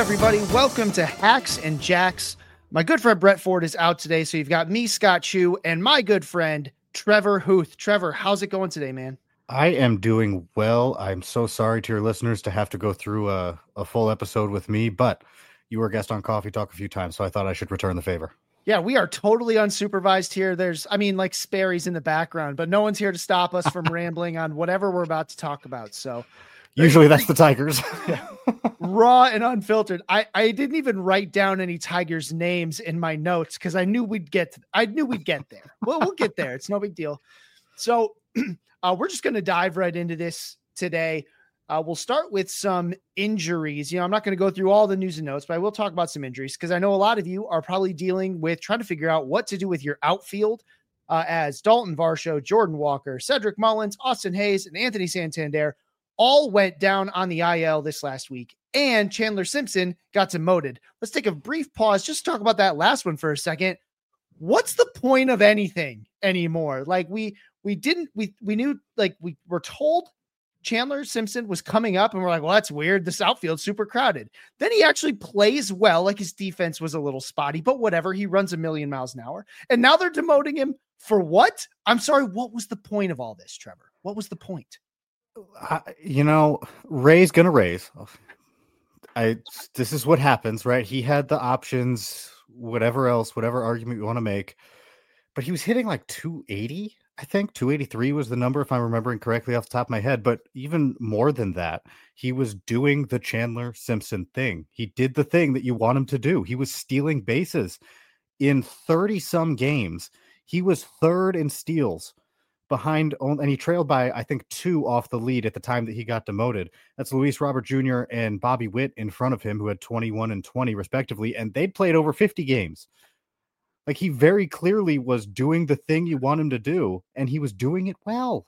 everybody. Welcome to Hacks and Jacks. My good friend Brett Ford is out today, so you've got me, Scott Chu, and my good friend Trevor Huth. Trevor, how's it going today, man? I am doing well. I'm so sorry to your listeners to have to go through a full episode with me, but you were a guest on Coffee Talk a few times, so I thought I should return the favor. Yeah, we are totally unsupervised here. There's, like Sperry's in the background, but no one's here to stop us from rambling on whatever we're about to talk about. So usually that's the Tigers. Raw and unfiltered. I didn't even write down any Tigers names in my notes because I knew we'd get there. We'll get there. It's no big deal. So we're just going to dive right into this today. We'll start with some injuries. I'm not going to go through all the news and notes, but I will talk about some injuries because I know a lot of you are probably dealing with trying to figure out what to do with your outfield as Dalton Varsho, Jordan Walker, Cedric Mullins, Austin Hayes, and Anthony Santander all went down on the IL this last week, and Chandler Simpson got demoted. Let's take a brief pause. Just talk about that last one for a second. What's the point of anything anymore? Like we knew, like we were told Chandler Simpson was coming up and we're like, well, that's weird. This outfield's super crowded. Then he actually plays well. Like his defense was a little spotty, but whatever. He runs 1,000,000 miles an hour. And now they're demoting him for what? I'm sorry. What was the point of all this, Trevor? What was the point? Ray's going to raise. This is what happens, right? He had the options, whatever argument you want to make, but he was hitting like 280. I think 283 was the number, if I'm remembering correctly off the top of my head. But even more than that, he was doing the Chandler Simpson thing. He did the thing that you want him to do. He was stealing bases in 30 some games. He was third in steals behind, and he trailed by, I think, 2 off the lead at the time that he got demoted. That's Luis Robert Jr. and Bobby Witt in front of him, who had 21 and 20 respectively. And they'd played over 50 games. Like, he very clearly was doing the thing you want him to do, and he was doing it well.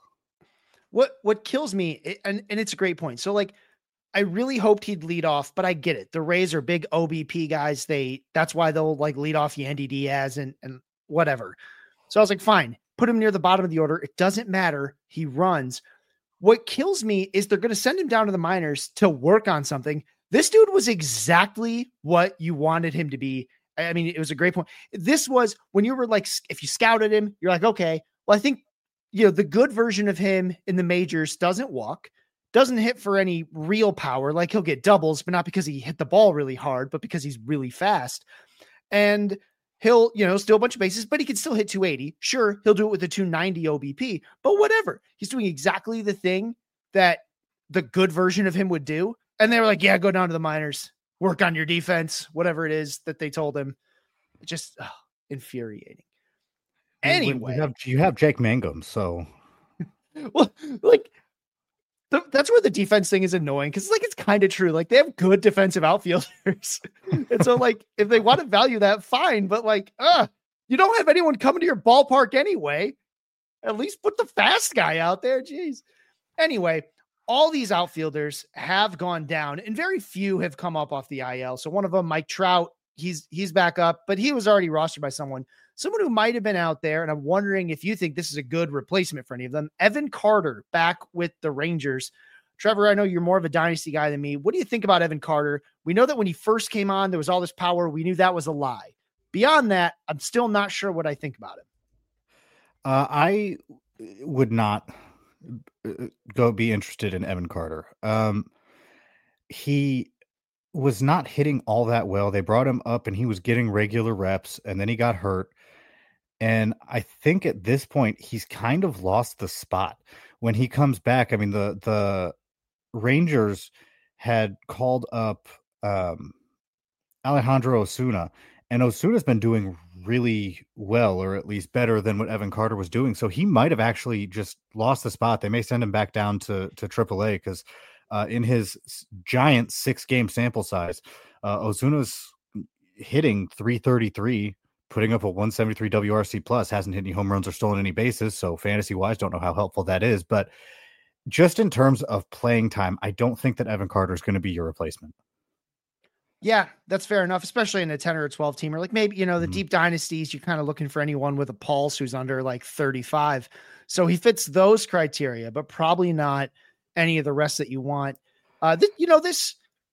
What kills me, and it's a great point. So, like, I really hoped he'd lead off, but I get it. The Rays are big OBP guys. That's why they'll like lead off Yandy Diaz and whatever. So I was like, fine, put him near the bottom of the order. It doesn't matter. He runs. What kills me is they're going to send him down to the minors to work on something. This dude was exactly what you wanted him to be. I mean, it was a great point. This was when you were like, if you scouted him, you're like, okay, well, I think, the good version of him in the majors doesn't walk, doesn't hit for any real power. Like he'll get doubles, but not because he hit the ball really hard, but because he's really fast. And he'll, steal a bunch of bases, but he can still hit 280. Sure, he'll do it with a 290 OBP, but whatever. He's doing exactly the thing that the good version of him would do. And they were like, yeah, go down to the minors, work on your defense, whatever it is that they told him. Just infuriating. Anyway, you have Jake Mangum, so well, like that's where the defense thing is annoying because it's kind of true. Like they have good defensive outfielders, and so like if they want to value that, fine. But you don't have anyone coming to your ballpark anyway. At least put the fast guy out there. Jeez. Anyway, all these outfielders have gone down, and very few have come up off the IL. So one of them, Mike Trout, he's back up, but he was already rostered by someone who might have been out there. And I'm wondering if you think this is a good replacement for any of them. Evan Carter back with the Rangers. Trevor, I know you're more of a dynasty guy than me. What do you think about Evan Carter? We know that when he first came on, there was all this power. We knew that was a lie. Beyond that, I'm still not sure what I think about him. I would not be interested in Evan Carter. He was not hitting all that well. They brought him up and he was getting regular reps, and then he got hurt. And I think at this point, he's kind of lost the spot. When he comes back, I mean, the Rangers had called up Alejandro Osuna, and Osuna's been doing really well, or at least better than what Evan Carter was doing. So he might have actually just lost the spot. They may send him back down to AAA because in his giant 6-game sample size, Osuna's hitting 333, putting up a 173 WRC plus, hasn't hit any home runs or stolen any bases. So fantasy wise, don't know how helpful that is, but just in terms of playing time, I don't think that Evan Carter is going to be your replacement. Yeah, that's fair enough, especially in a 10 or a 12 teamer. Like maybe, the deep dynasties, you're kind of looking for anyone with a pulse who's under like 35. So he fits those criteria, but probably not any of the rest that you want.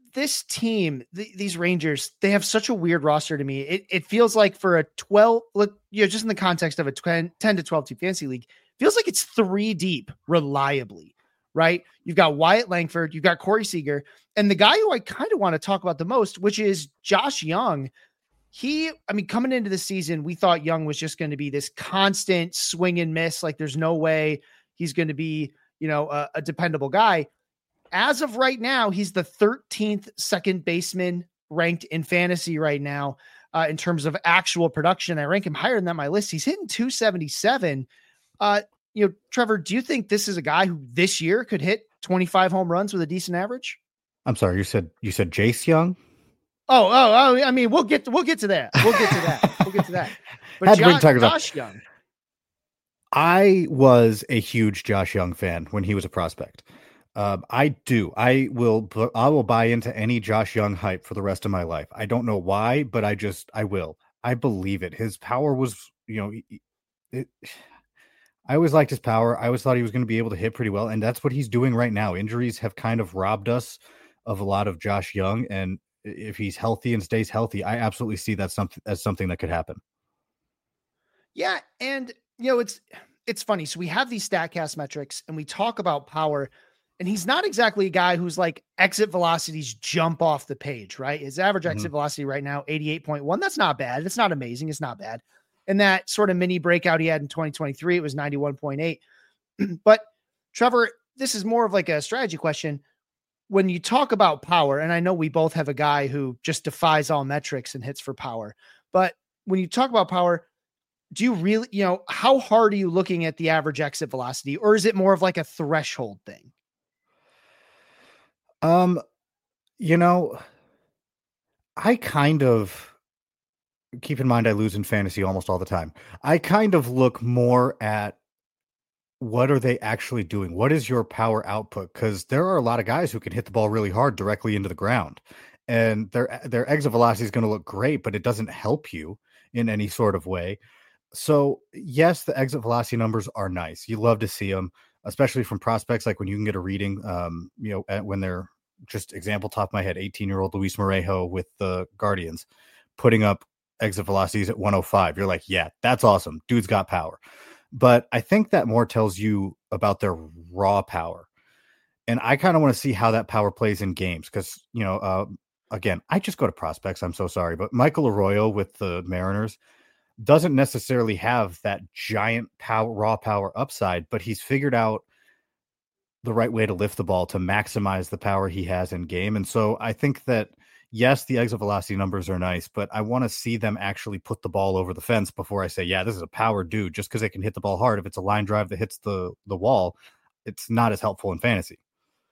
this team, these Rangers, they have such a weird roster to me. It feels like for a 12, look, just in the context of a 10 to 12 team fantasy league, feels like it's 3 deep reliably, right? You've got Wyatt Langford, you've got Corey Seager, and the guy who I kind of want to talk about the most, which is Josh Young. Coming into the season, we thought Young was just going to be this constant swing and miss. Like there's no way he's going to be, a dependable guy. As of right now, he's the 13th second baseman ranked in fantasy right now in terms of actual production. I rank him higher than that on my list. He's hitting 277. Trevor, do you think this is a guy who this year could hit 25 home runs with a decent average? I'm sorry, you said Jace Young? I mean, we'll get to that. We'll get to that. But Josh Young. I was a huge Josh Young fan when he was a prospect. I will buy into any Josh Young hype for the rest of my life. I don't know why, but I will. I believe it. His power was, I always liked his power. I always thought he was going to be able to hit pretty well. And that's what he's doing right now. Injuries have kind of robbed us of a lot of Josh Young. And if he's healthy and stays healthy, I absolutely see that as something that could happen. Yeah. And it's funny. So we have these StatCast metrics and we talk about power, and he's not exactly a guy who's like exit velocities jump off the page, right? His average exit velocity right now, 88.1. That's not bad. It's not amazing. It's not bad. And that sort of mini breakout he had in 2023, it was 91.8. But Trevor, this is more of like a strategy question. When you talk about power, and I know we both have a guy who just defies all metrics and hits for power, but when you talk about power, do you really, how hard are you looking at the average exit velocity, or is it more of like a threshold thing? I kind of, keep in mind, I lose in fantasy almost all the time. I kind of look more at what are they actually doing? What is your power output? Because there are a lot of guys who can hit the ball really hard directly into the ground, and their exit velocity is going to look great, but it doesn't help you in any sort of way. So yes, the exit velocity numbers are nice. You love to see them, especially from prospects. Like when you can get a reading, when they're just example top of my head, 18-year-old Luis Morejo with the Guardians putting up exit velocities at 105. You're like, yeah, that's awesome. Dude's got power. But I think that more tells you about their raw power. And I kind of want to see how that power plays in games. Because, again, I just go to prospects. I'm so sorry. But Michael Arroyo with the Mariners doesn't necessarily have that giant raw power upside, but he's figured out the right way to lift the ball to maximize the power he has in game. And so I think that, yes, the exit velocity numbers are nice, but I want to see them actually put the ball over the fence before I say, yeah, this is a power dude. Just because they can hit the ball hard, if it's a line drive that hits the wall, it's not as helpful in fantasy.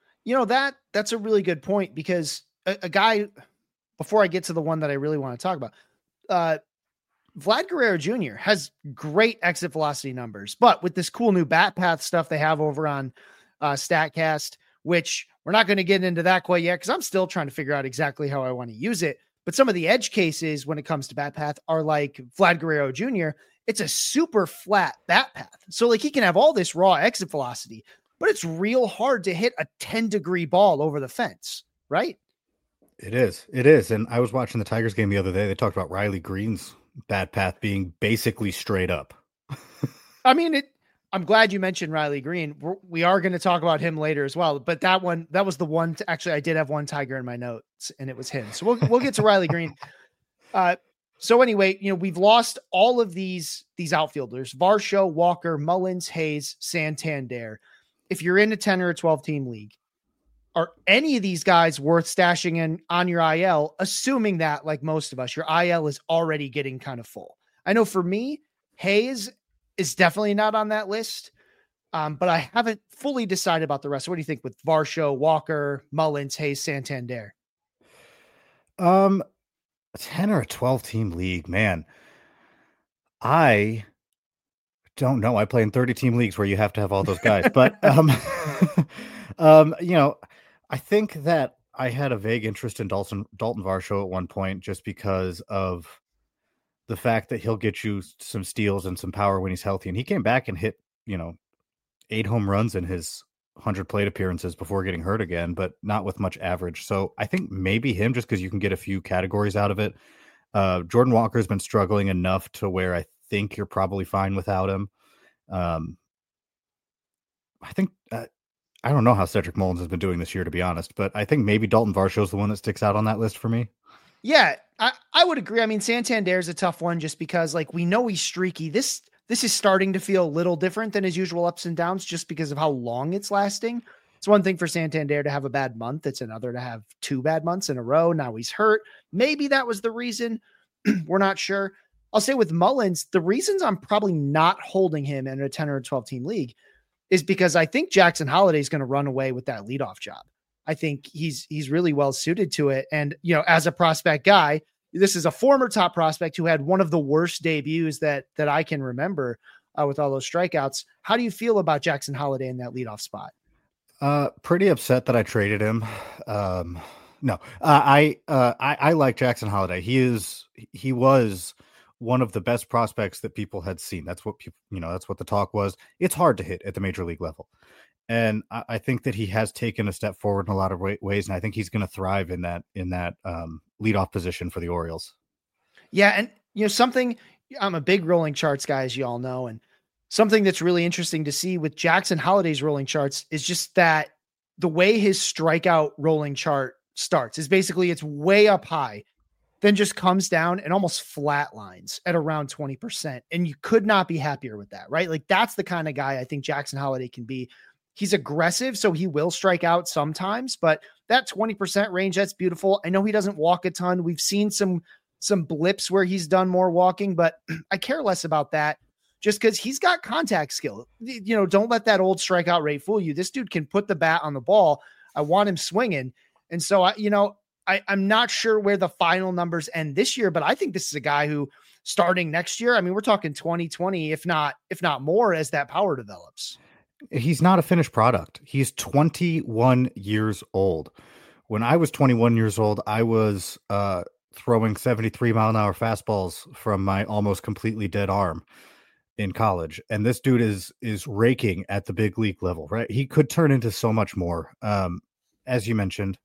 That's a really good point, because a guy, before I get to the one that I really want to talk about, Vlad Guerrero Jr. has great exit velocity numbers, but with this cool new bat path stuff they have over on StatCast, which we're not going to get into that quite yet because I'm still trying to figure out exactly how I want to use it. But some of the edge cases when it comes to bat path are like Vlad Guerrero Jr. It's a super flat bat path. So like he can have all this raw exit velocity, but it's real hard to hit a 10-degree ball over the fence, right? It is. And I was watching the Tigers game the other day. They talked about Riley Green's bat path being basically straight up. I mean, I'm glad you mentioned Riley Green. We are going to talk about him later as well. But that was the one. Actually, I did have one Tiger in my notes, and it was him. So we'll get to Riley Green. So anyway, we've lost all of these outfielders: Varsho, Walker, Mullins, Hayes, Santander. If you're in a 10 or a 12 team league, are any of these guys worth stashing in on your IL, assuming that, like most of us, your IL is already getting kind of full? I know for me, Hayes is definitely not on that list, but I haven't fully decided about the rest. What do you think with Varsho, Walker, Mullins, Hayes, Santander? 10 or a 12 team league, man. I don't know. I play in 30 team leagues where you have to have all those guys, but I think that I had a vague interest in Dalton Varsho at one point, just because of the fact that he'll get you some steals and some power when he's healthy. And he came back and hit, 8 home runs in his 100 plate appearances before getting hurt again, but not with much average. So I think maybe him, just because you can get a few categories out of it. Jordan Walker's been struggling enough to where I think you're probably fine without him. I think I don't know how Cedric Mullins has been doing this year, to be honest, but I think maybe Dalton Varsho's the one that sticks out on that list for me. Yeah, I would agree. I mean, Santander's a tough one just because, like, we know he's streaky. This is starting to feel a little different than his usual ups and downs just because of how long it's lasting. It's one thing for Santander to have a bad month. It's another to have 2 bad months in a row. Now he's hurt. Maybe that was the reason. We're not sure. I'll say with Mullins, the reasons I'm probably not holding him in a 10 or 12 team league is because I think Jackson Holliday is going to run away with that leadoff job. I think he's really well suited to it. And, you know, as a prospect guy, this is a former top prospect who had one of the worst debuts that I can remember with all those strikeouts. How do you feel about Jackson Holliday in that leadoff spot? Pretty upset that I traded him. No, I like Jackson Holliday. He was one of the best prospects that people had seen. That's what people, that's what the talk was. It's hard to hit at the major league level. And I think that he has taken a step forward in a lot of ways. And I think he's going to thrive in that leadoff position for the Orioles. Yeah. And, something, I'm a big rolling charts guy, as you all know. And something that's really interesting to see with Jackson Holliday's rolling charts is just that the way his strikeout rolling chart starts is basically it's way up high, then just comes down and almost flatlines at around 20%. And you could not be happier with that, right? Like that's the kind of guy I think Jackson Holliday can be. He's aggressive, so he will strike out sometimes, but that 20% range, that's beautiful. I know he doesn't walk a ton. We've seen some blips where he's done more walking, but I care less about that just because he's got contact skill. Don't let that old strikeout rate fool you. This dude can put the bat on the ball. I want him swinging. And so, I'm not sure where the final numbers end this year, but I think this is a guy who starting next year, I mean, we're talking 2020, if not more, as that power develops. He's not a finished product. He's 21 years old. When I was 21 years old, I was throwing 73-mile-an-hour fastballs from my almost completely dead arm in college. And this dude is raking at the big league level, right? He could turn into so much more. As you mentioned,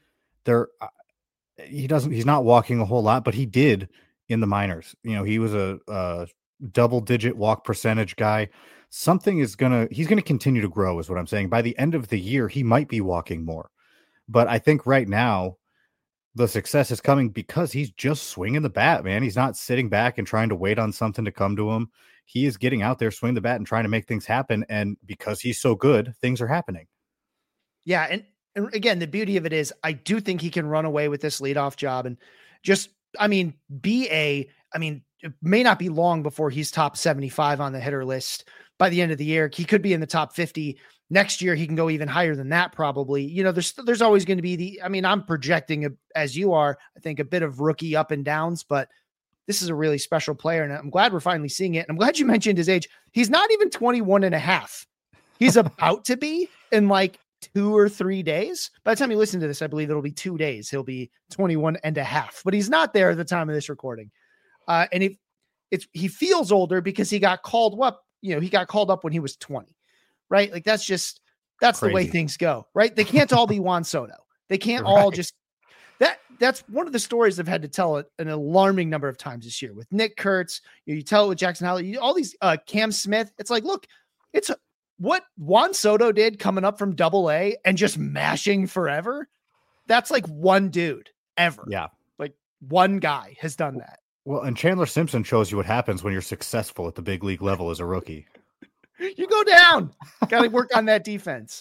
he's not walking a whole lot, but he did in the minors. He was a double-digit walk percentage guy. He's going to continue to grow is what I'm saying. By the end of the year, he might be walking more. But I think right now the success is coming because he's just swinging the bat, man. He's not sitting back and trying to wait on something to come to him. He is getting out there, swinging the bat and trying to make things happen. And because he's so good, things are happening. Yeah. And again, the beauty of it is I do think he can run away with this leadoff job and just, it may not be long before he's top 75 on the hitter list by the end of the year. He could be in the top 50 next year. He can go even higher than that. Probably, there's always going to be I'm projecting as you are, I think a bit of rookie up and downs, but this is a really special player. And I'm glad we're finally seeing it. And I'm glad you mentioned his age. He's not even 21 and a half. He's about to be in like 2 or 3 days. By the time you listen to this, I believe it'll be 2 days. He'll be 21 and a half, but he's not there at the time of this recording. And he feels older because he got called up. He got called up when he was 20, right? Like that's crazy. The way things go, right? They can't all be Juan Soto. They can't all just that's one of the stories I've had to tell an alarming number of times this year with Nick Kurtz. You tell it with Jackson Holliday, all these Cam Smith. It's like, look, it's what Juan Soto did coming up from Double-A and just mashing forever. That's like one dude ever. Yeah. Like one guy has done that. Well, and Chandler Simpson shows you what happens when you're successful at the big league level as a rookie. You go down. Got to work on that defense.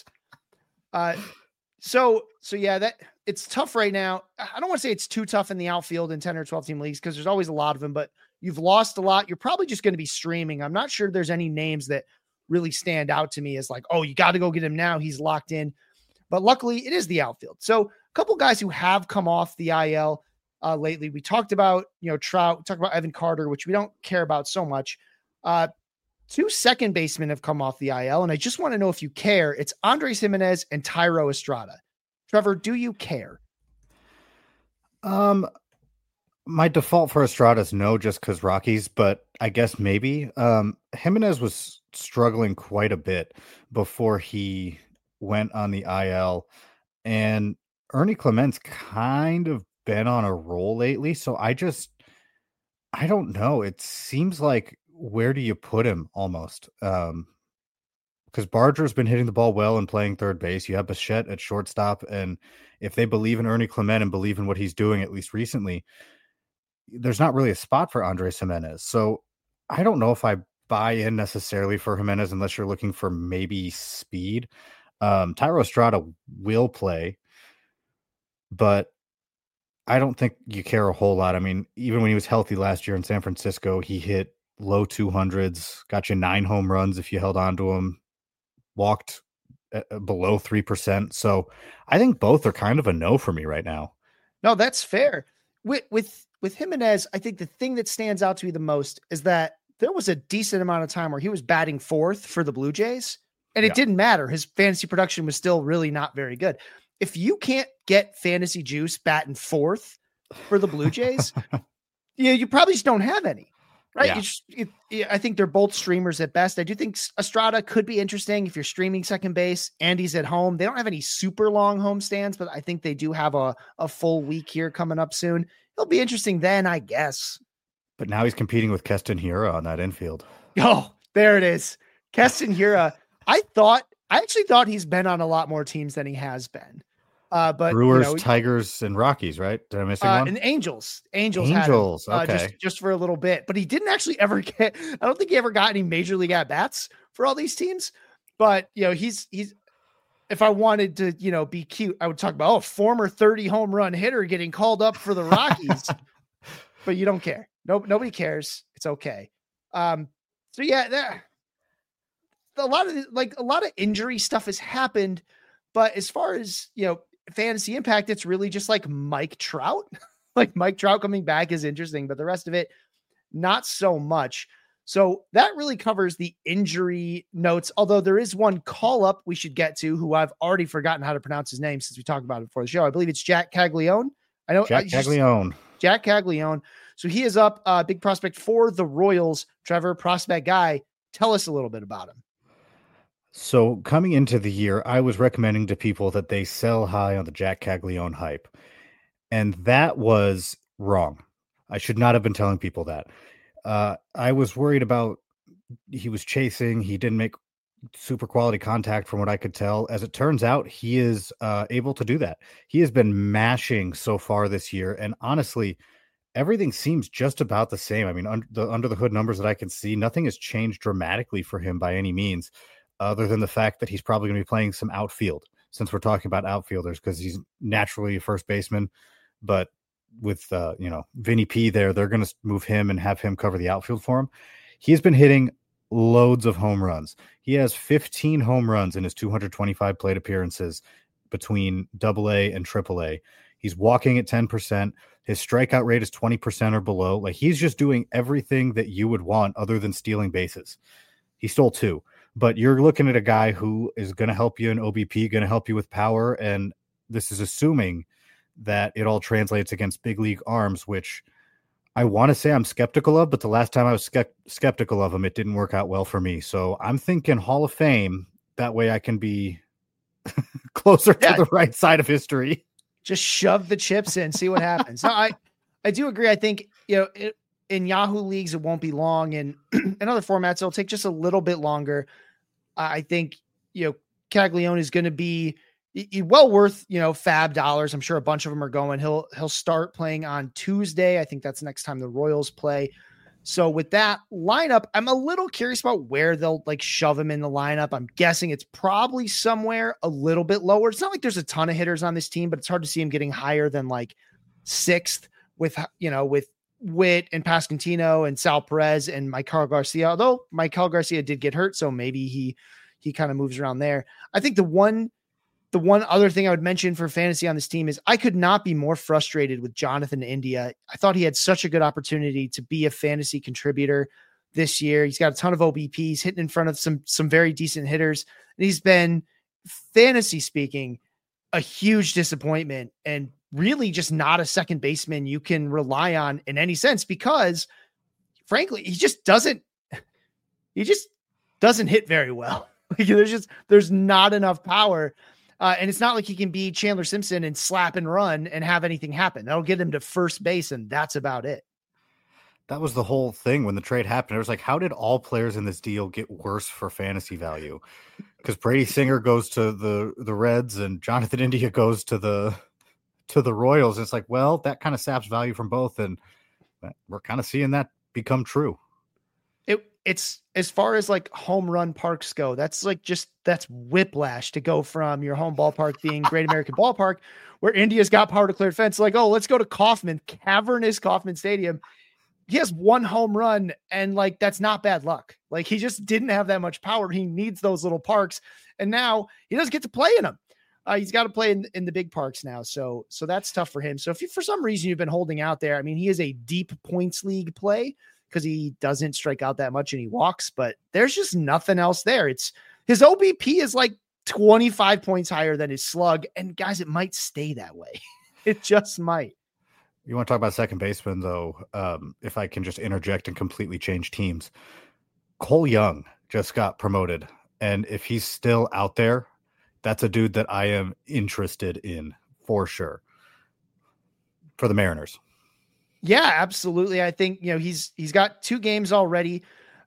So yeah, that it's tough right now. I don't want to say it's too tough in the outfield in 10 or 12 team leagues because there's always a lot of them, but you've lost a lot. You're probably just going to be streaming. I'm not sure there's any names that really stand out to me as like, oh, you got to go get him now. He's locked in. But luckily it is the outfield. So a couple guys who have come off the IL lately. We talked about, Trout, we talked about Evan Carter, which we don't care about so much. 2 second basemen have come off the IL, and I just want to know if you care. It's Andres Gimenez and Thairo Estrada. Trevor, do you care? My default for Estrada is no, just because Rockies, but I guess maybe. Gimenez was struggling quite a bit before he went on the IL, and Ernie Clement's kind of been on a roll lately. So I don't know. It seems like, where do you put him almost? Because Barger's been hitting the ball well and playing third base. You have Bichette at shortstop. And if they believe in Ernie Clement and believe in what he's doing, at least recently, there's not really a spot for Andres Gimenez. So I don't know if I buy in necessarily for Gimenez unless you're looking for maybe speed. Thairo Estrada will play, but I don't think you care a whole lot. I mean, even when he was healthy last year in San Francisco, he hit low 200s, got you 9 home runs if you held on to him, walked below 3%. So I think both are kind of a no for me right now. No, that's fair. With Gimenez, I think the thing that stands out to me the most is that there was a decent amount of time where he was batting fourth for the Blue Jays, and it didn't matter. His fantasy production was still really not very good. If you can't get fantasy juice batting fourth for the Blue Jays, you probably just don't have any, right? Yeah. I think they're both streamers at best. I do think Estrada could be interesting if you're streaming second base. Andy's at home. They don't have any super long home stands, but I think they do have a full week here coming up soon. It'll be interesting then, I guess. But now he's competing with Keston Hiura on that infield. Oh, there it is. Keston Hiura. I actually thought he's been on a lot more teams than he has been. But Brewers, Tigers, and Rockies, right? Did I miss one? And Angels had him, okay. just for a little bit. But he didn't actually ever get. I don't think he ever got any major league at bats for all these teams. But he's. If I wanted to, be cute, I would talk about former 30 home run hitter getting called up for the Rockies. But you don't care. Nobody cares. It's okay. So yeah, a lot of injury stuff has happened, but as far as, fantasy impact, it's really just like Mike Trout. Like Mike Trout coming back is interesting, but the rest of it, not so much. So that really covers the injury notes. Although there is one call up we should get to, who I've already forgotten how to pronounce his name since we talked about it before the show. I believe it's Jack Caglione. Jack Caglione. So he is up, big prospect for the Royals. Trevor, prospect guy, tell us a little bit about him. So coming into the year, I was recommending to people that they sell high on the Jack Caglione hype. And that was wrong. I should not have been telling people that. I was worried about he was chasing. He didn't make super quality contact from what I could tell. As it turns out, he is able to do that. He has been mashing so far this year. And honestly, everything seems just about the same. I mean, under the hood numbers that I can see, nothing has changed dramatically for him by any means, other than the fact that he's probably going to be playing some outfield, since we're talking about outfielders, because he's naturally a first baseman. But with, Vinny P there, they're going to move him and have him cover the outfield for him. He's been hitting loads of home runs. He has 15 home runs in his 225 plate appearances between AA and AAA. He's walking at 10%. His strikeout rate is 20% or below. Like, he's just doing everything that you would want other than stealing bases. He stole 2, but you're looking at a guy who is going to help you in OBP, going to help you with power. And this is assuming that it all translates against big league arms, which I want to say I'm skeptical of, but the last time I was skeptical of him, it didn't work out well for me. So I'm thinking Hall of Fame. That way I can be closer to the right side of history. Just shove the chips in, see what happens. No, I do agree. I think, in Yahoo leagues, it won't be long, and in other formats, it'll take just a little bit longer. I think, Caglione is going to be well worth, fab dollars. I'm sure a bunch of them are going. He'll start playing on Tuesday. I think that's the next time the Royals play. So with that lineup, I'm a little curious about where they'll shove him in the lineup. I'm guessing it's probably somewhere a little bit lower. It's not like there's a ton of hitters on this team, but it's hard to see him getting higher than 6th with Witt and Pasquantino and Sal Perez and Maikel Garcia. Although Maikel Garcia did get hurt, so maybe he kind of moves around there. I think the one other thing I would mention for fantasy on this team is I could not be more frustrated with Jonathan India. I thought he had such a good opportunity to be a fantasy contributor this year. He's got a ton of OBPs, hitting in front of some very decent hitters. And he's been, fantasy speaking, a huge disappointment and really just not a second baseman you can rely on in any sense, because frankly, he just doesn't hit very well. Like there's not enough power. And it's not like he can be Chandler Simpson and slap and run and have anything happen. That'll get him to first base, and that's about it. That was the whole thing when the trade happened. It was like, how did all players in this deal get worse for fantasy value? Because Brady Singer goes to the Reds and Jonathan India goes to the Royals. It's like, well, that kind of saps value from both, and we're kind of seeing that become true. It's as far as like home run parks go, that's whiplash to go from your home ballpark being Great American Ballpark, where India's got power declared fence. Like, oh, let's go to cavernous Kauffman Stadium. He has one home run, and like, that's not bad luck. Like, he just didn't have that much power. He needs those little parks, and now he doesn't get to play in them. He's got to play in the big parks now. So that's tough for him. So if you, for some reason you've been holding out there, I mean, he is a deep points league play because he doesn't strike out that much and he walks, but there's just nothing else there. It's his OBP is like 25 points higher than his slug. And guys, it might stay that way. It just might. You want to talk about second baseman though? If I can just interject and completely change teams, Cole Young just got promoted. And if he's still out there, that's a dude that I am interested in for sure for the Mariners. Yeah, absolutely. I think, he's got 2 games already.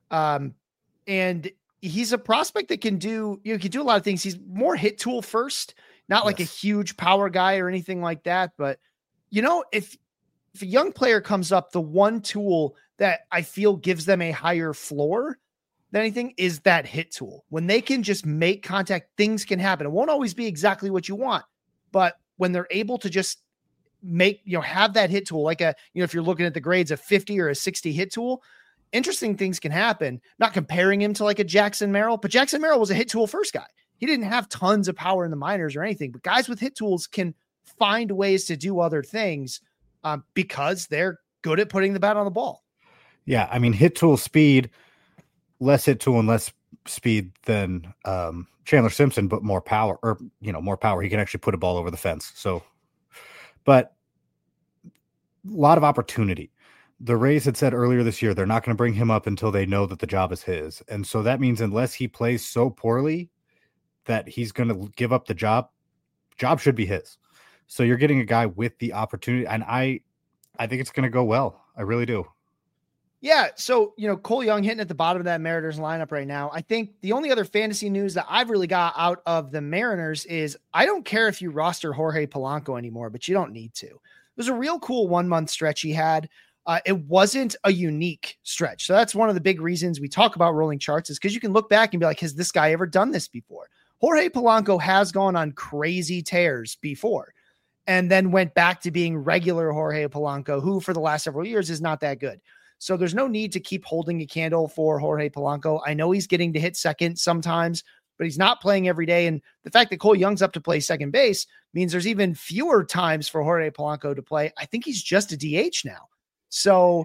And he's a prospect that can do a lot of things. He's more hit tool first, not like a huge power guy or anything like that. But if a young player comes up, the one tool that I feel gives them a higher floor than anything is that hit tool. When they can just make contact, things can happen. It won't always be exactly what you want, but when they're able to just have that hit tool, like if you're looking at the grades, a 50 or a 60 hit tool, interesting things can happen. Not comparing him to like a Jackson Merrill, but Jackson Merrill was a hit tool first guy. He didn't have tons of power in the minors or anything, but guys with hit tools can find ways to do other things because they're good at putting the bat on the ball. Yeah. I mean, hit tool speed, less hit tool and less speed than Chandler Simpson, but more power more power. He can actually put a ball over the fence. So, but a lot of opportunity. The Rays had said earlier this year, they're not going to bring him up until they know that the job is his. And so that means unless he plays so poorly that he's going to give up the job should be his. So you're getting a guy with the opportunity. And I think it's going to go well. I really do. Yeah. So, Cole Young hitting at the bottom of that Mariners lineup right now. I think the only other fantasy news that I've really got out of the Mariners is I don't care if you roster Jorge Polanco anymore, but you don't need to. It was a real cool 1-month stretch he had. It wasn't a unique stretch. So that's one of the big reasons we talk about rolling charts is because you can look back and be like, has this guy ever done this before? Jorge Polanco has gone on crazy tears before and then went back to being regular Jorge Polanco, who for the last several years is not that good. So there's no need to keep holding a candle for Jorge Polanco. I know he's getting to hit second sometimes, but he's not playing every day. And the fact that Cole Young's up to play second base means there's even fewer times for Jorge Polanco to play. I think he's just a DH now. So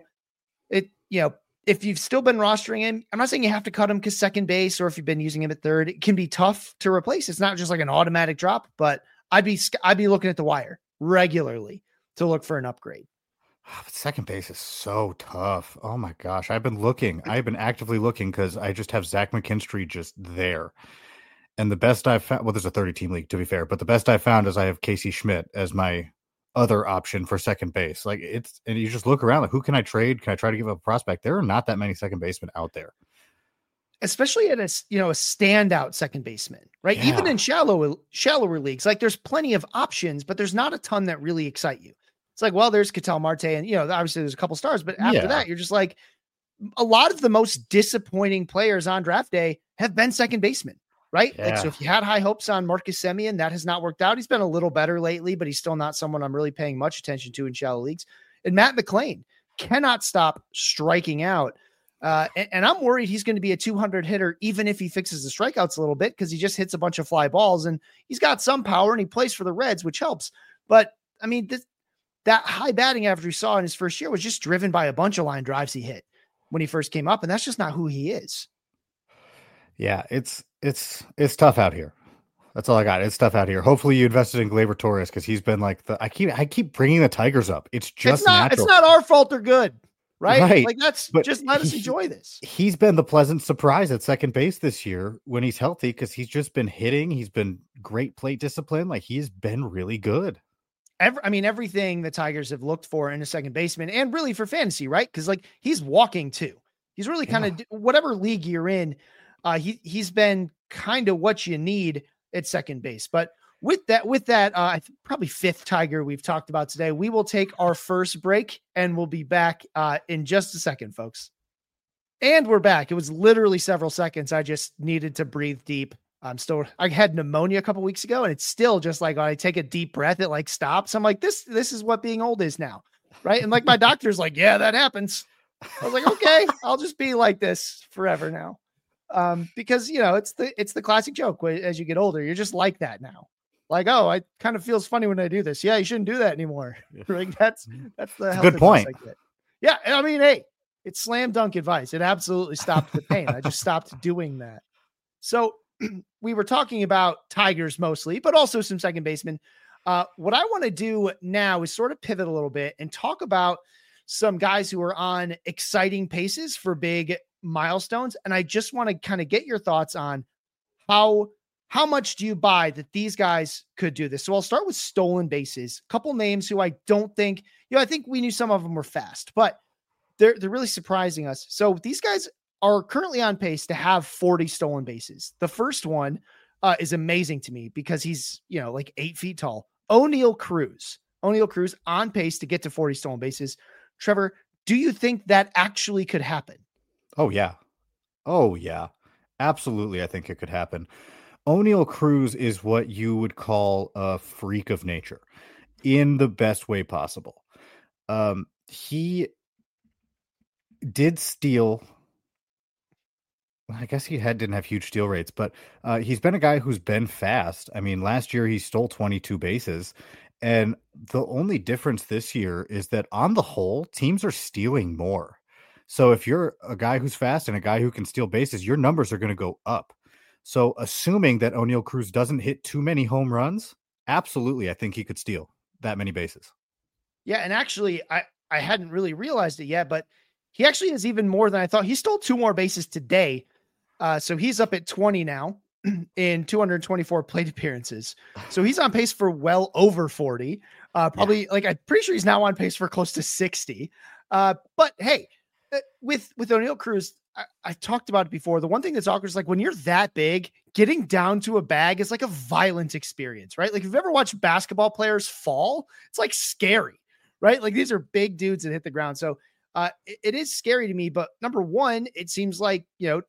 if you've still been rostering him, I'm not saying you have to cut him because second base, or if you've been using him at third, it can be tough to replace. It's not just like an automatic drop, but I'd be looking at the wire regularly to look for an upgrade. Second base is so tough. Oh my gosh. I've been actively looking because I just have Zach McKinstry just there. And the best I've found, well, there's a 30-team league to be fair, but the best I found is I have Casey Schmidt as my other option for second base. Like and you just look around, like, who can I trade? Can I try to give up a prospect? There are not that many second basemen out there. Especially at a standout second baseman, right? Yeah. Even in shallower leagues, like there's plenty of options, but there's not a ton that really excite you. It's like, well, there's Ketel Marte and, obviously there's a couple stars, but after that, you're just like, a lot of the most disappointing players on draft day have been second basemen, right? Yeah. Like, so if you had high hopes on Marcus Semien, that has not worked out. He's been a little better lately, but he's still not someone I'm really paying much attention to in shallow leagues. And Matt McLain cannot stop striking out. And I'm worried he's going to be a 200 hitter, even if he fixes the strikeouts a little bit, because he just hits a bunch of fly balls and he's got some power and he plays for the Reds, which helps. But I mean, that high batting average we saw in his first year was just driven by a bunch of line drives he hit when he first came up. And that's just not who he is. Yeah, it's tough out here. That's all I got. It's tough out here. Hopefully you invested in Gleyber Torres because he's been like I keep bringing the Tigers up. It's just natural. It's not our fault they're good, right? Right. Like that's But just let us enjoy this. he's been the pleasant surprise at second base this year when he's healthy, because he's just been hitting. He's been great plate discipline. Like, he's been really good. Everything the Tigers have looked for in a second baseman, and really for fantasy, right? Because like he's walking too. He's really kind of whatever league you're in. He's been kind of what you need at second base. But with that, I think probably fifth Tiger we've talked about today. We will take our first break, and we'll be back in just a second, folks. And we're back. It was literally several seconds. I just needed to breathe deep. I had pneumonia a couple weeks ago, and it's still just like when I take a deep breath, it like stops. I'm like, this is what being old is now. Right. And like my doctor's like, yeah, that happens. I was like, okay, I'll just be like this forever now. Because it's the classic joke. As you get older, you're just like that now. Like, oh, it kind of feels funny when I do this. Yeah, you shouldn't do that anymore. Like that's the good point. Yeah. I mean, hey, it's slam dunk advice. It absolutely stopped the pain. I just stopped doing that. So we were talking about Tigers mostly, but also some second basemen. What I want to do now is sort of pivot a little bit and talk about some guys who are on exciting paces for big milestones. And I just want to kind of get your thoughts on how much do you buy that these guys could do this? So I'll start with stolen bases. A couple names who I don't think, I think we knew some of them were fast, but they're really surprising us. So these guys are currently on pace to have 40 stolen bases. The first one is amazing to me because he's, like 8 feet tall. Oneil Cruz on pace to get to 40 stolen bases. Trevor, do you think that actually could happen? Oh yeah. Absolutely. I think it could happen. Oneil Cruz is what you would call a freak of nature in the best way possible. He did steal. I guess he didn't have huge steal rates, but he's been a guy who's been fast. I mean, last year he stole 22 bases, and the only difference this year is that on the whole, teams are stealing more. So if you're a guy who's fast and a guy who can steal bases, your numbers are going to go up. So assuming that Oneil Cruz doesn't hit too many home runs, absolutely, I think he could steal that many bases. Yeah, and actually, I hadn't really realized it yet, but he actually has even more than I thought. He stole 2 more bases today. So he's up at 20 now in 224 plate appearances. So he's on pace for well over 40. Probably like, I'm pretty sure he's now on pace for close to 60. But hey, with Oneil Cruz, I talked about it before. The one thing that's awkward is like when you're that big, getting down to a bag is like a violent experience, right? Like if you've ever watched basketball players fall, it's like scary, right? Like these are big dudes that hit the ground. So it is scary to me, but number one, it seems like,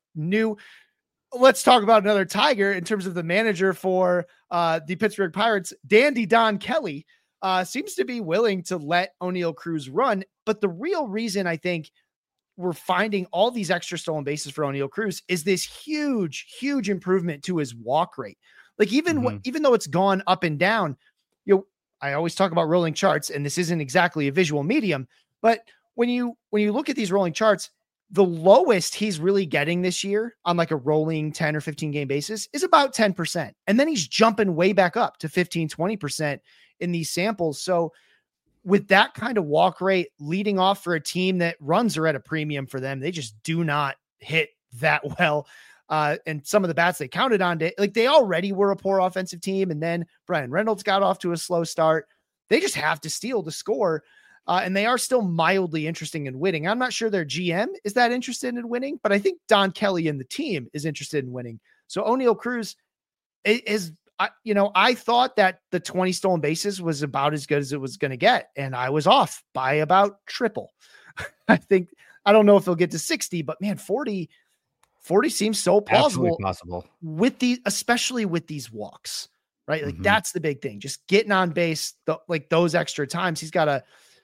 let's talk about another Tiger in terms of the manager for the Pittsburgh Pirates. Dandy Don Kelly seems to be willing to let Oneil Cruz run. But the real reason I think we're finding all these extra stolen bases for Oneil Cruz is this huge, huge improvement to his walk rate. Like even though it's gone up and down, I always talk about rolling charts, and this isn't exactly a visual medium, but when you look at these rolling charts, the lowest he's really getting this year on like a rolling 10 or 15 game basis is about 10%. And then he's jumping way back up to 15, 20% in these samples. So with that kind of walk rate leading off for a team that runs are at a premium for them, they just do not hit that well. And some of the bats they counted on, they already were a poor offensive team. And then Brian Reynolds got off to a slow start. They just have to steal to score. And they are still mildly interesting in winning. I'm not sure their GM is that interested in winning, but I think Don Kelly and the team is interested in winning. So Oneil Cruz is, I thought that the 20 stolen bases was about as good as it was going to get. And I was off by about triple. I don't know if he'll get to 60, but man, 40 seems so plausible. Possible. Especially with these walks, right? Like that's the big thing. Just getting on base, like those extra times. He's got a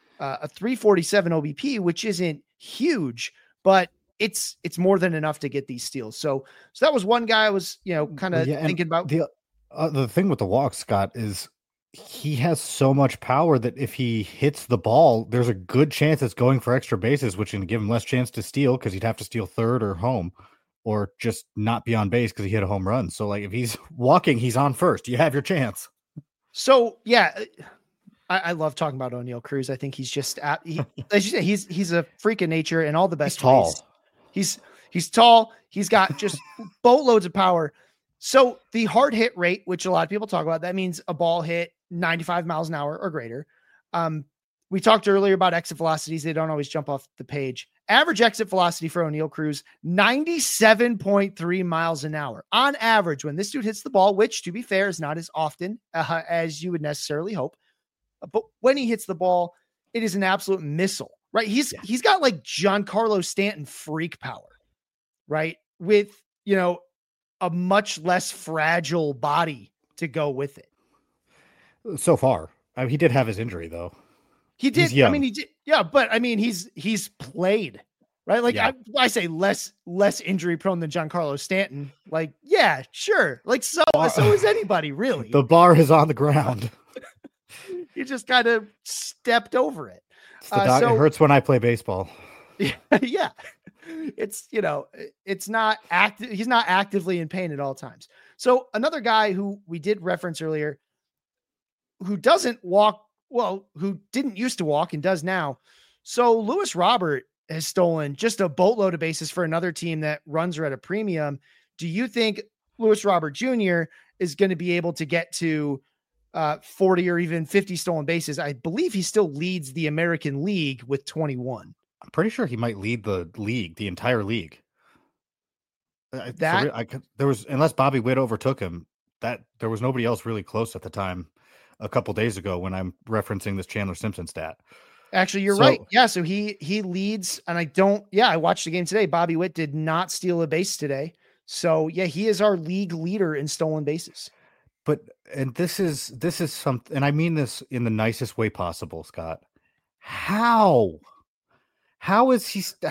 347 OBP, which isn't huge, but it's more than enough to get these steals. So that was one guy I was, kind of thinking about. The thing with the walk, Scott, is he has so much power that if he hits the ball, there's a good chance it's going for extra bases, which can give him less chance to steal because he'd have to steal third or home or just not be on base because he hit a home run. So like if he's walking, he's on first. You have your chance. So yeah, I love talking about O'Neal Cruz. I think he's just as you say, he's a freak of nature in all the best ways. He's tall. He's got just boatloads of power. So the hard hit rate, which a lot of people talk about, that means a ball hit 95 miles an hour or greater. We talked earlier about exit velocities. They don't always jump off the page. Average exit velocity for O'Neal Cruz, 97.3 miles an hour on average when this dude hits the ball, which to be fair is not as often as you would necessarily hope. But when he hits the ball, it is an absolute missile, right? He's got like Giancarlo Stanton freak power, right? With, a much less fragile body to go with it. So far. I mean, he did have his injury though. He did. I mean, he did. Yeah. But I mean, he's played, right? Like I say less injury prone than Giancarlo Stanton. Like, yeah, sure. Like so is anybody really. The bar is on the ground. You just kind of stepped over it. It hurts when I play baseball. Yeah. It's, it's not active. He's not actively in pain at all times. So another guy who we did reference earlier, who doesn't walk, who didn't used to walk and does now. So Luis Robert has stolen just a boatload of bases for another team that runs her at a premium. Do you think Luis Robert Jr. is going to be able to get to 40 or even 50 stolen bases? I believe he still leads the American League with 21. I'm pretty sure he might lead the league, the entire league. There was, unless Bobby Witt overtook him, that there was nobody else really close at the time a couple days ago when I'm referencing this Chandler Simpson stat. Actually, you're right. Yeah. So he leads, and I watched the game today. Bobby Witt did not steal a base today. So yeah, he is our league leader in stolen bases. And this is something, and I mean this in the nicest way possible, Scott. How is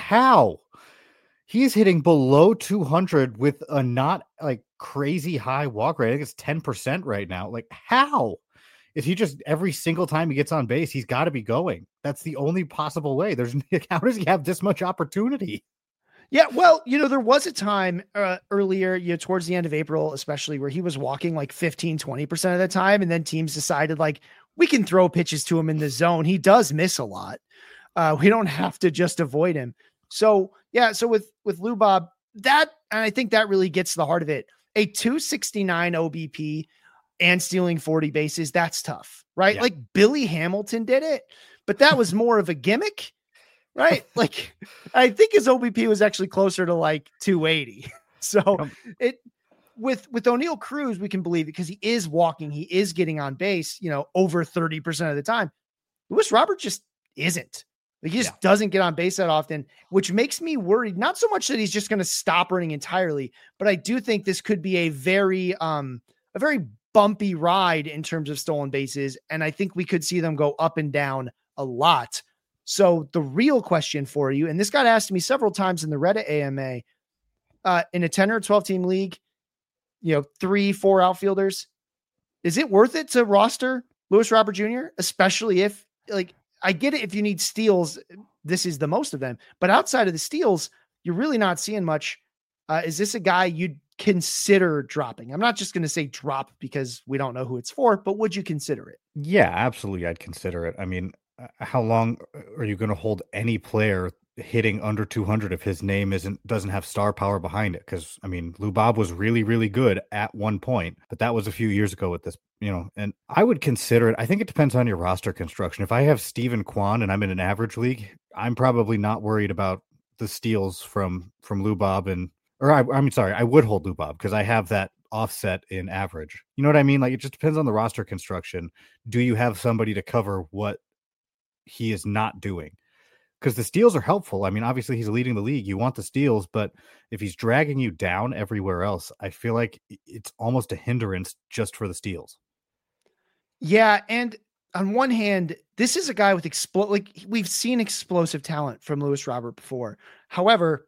he's hitting below 200 with a not like crazy high walk rate? I think it's 10% right now. Like how? If he just every single time he gets on base, he's got to be going. That's the only possible way. How does he have this much opportunity? Yeah, well, there was a time earlier, towards the end of April, especially where he was walking like 15, 20% of the time. And then teams decided like, we can throw pitches to him in the zone. He does miss a lot. We don't have to just avoid him. So yeah. So with Lou Bob, and I think that really gets to the heart of it. A 269 OBP and stealing 40 bases, that's tough, right? Yeah. Like Billy Hamilton did it, but that was more of a gimmick. Right. Like I think his OBP was actually closer to like 280. So with O'Neal Cruz, we can believe it because he is walking. He is getting on base, over 30% of the time. Luis Robert just isn't. Like he just doesn't get on base that often, which makes me worried. Not so much that he's just going to stop running entirely, but I do think this could be a very bumpy ride in terms of stolen bases. And I think we could see them go up and down a lot. So the real question for you, and this got asked to me several times in the Reddit AMA, in a 10 or 12 team league, 3-4 outfielders, is it worth it to roster Luis Robert Jr., especially if I get it. If you need steals, this is the most of them, but outside of the steals, you're really not seeing much. Is this a guy you'd consider dropping? I'm not just going to say drop because we don't know who it's for, but would you consider it? Yeah, absolutely. I'd consider it. I mean, how long are you going to hold any player hitting under 200 if his name doesn't have star power behind it? Because I mean, Lou Bob was really, really good at one point, but that was a few years ago with this, and I would consider it. I think it depends on your roster construction. If I have Steven Kwan and I'm in an average league, I'm probably not worried about the steals from Lou Bob I would hold Lou Bob because I have that offset in average. You know what I mean? Like it just depends on the roster construction. Do you have somebody to cover what he is not doing? Because the steals are helpful. I mean, obviously he's leading the league. You want the steals, but if he's dragging you down everywhere else, I feel like it's almost a hindrance just for the steals. Yeah. And on one hand, this is a guy with we've seen explosive talent from Luis Robert before. However,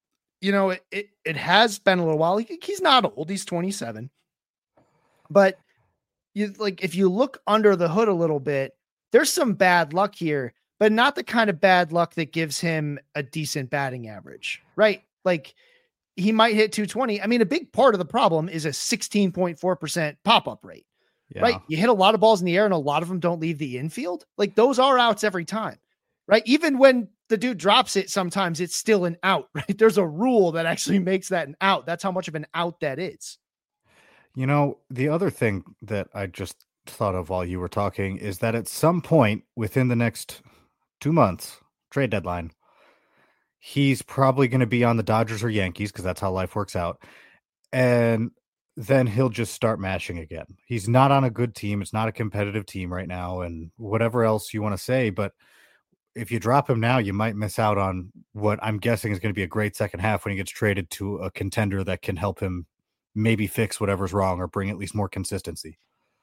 it has been a little while. He's not old. He's 27, but if you look under the hood a little bit, there's some bad luck here, but not the kind of bad luck that gives him a decent batting average, right? Like he might hit 220. I mean, a big part of the problem is a 16.4% pop-up rate, Yeah. right? You hit a lot of balls in the air and a lot of them don't leave the infield. Like those are outs every time, right? Even when the dude drops it, sometimes it's still an out, right? There's a rule that actually makes that an out. That's how much of an out that is. You know, the other thing that I just thought of while you were talking is that at some point within the next 2 months, trade deadline, he's probably going to be on the Dodgers or Yankees because that's how life works out. And then he'll just start mashing again. He's not on a good team. It's not a competitive team right now, and whatever else you want to say. But if you drop him now, you might miss out on what I'm guessing is going to be a great second half when he gets traded to a contender that can help him maybe fix whatever's wrong or bring at least more consistency.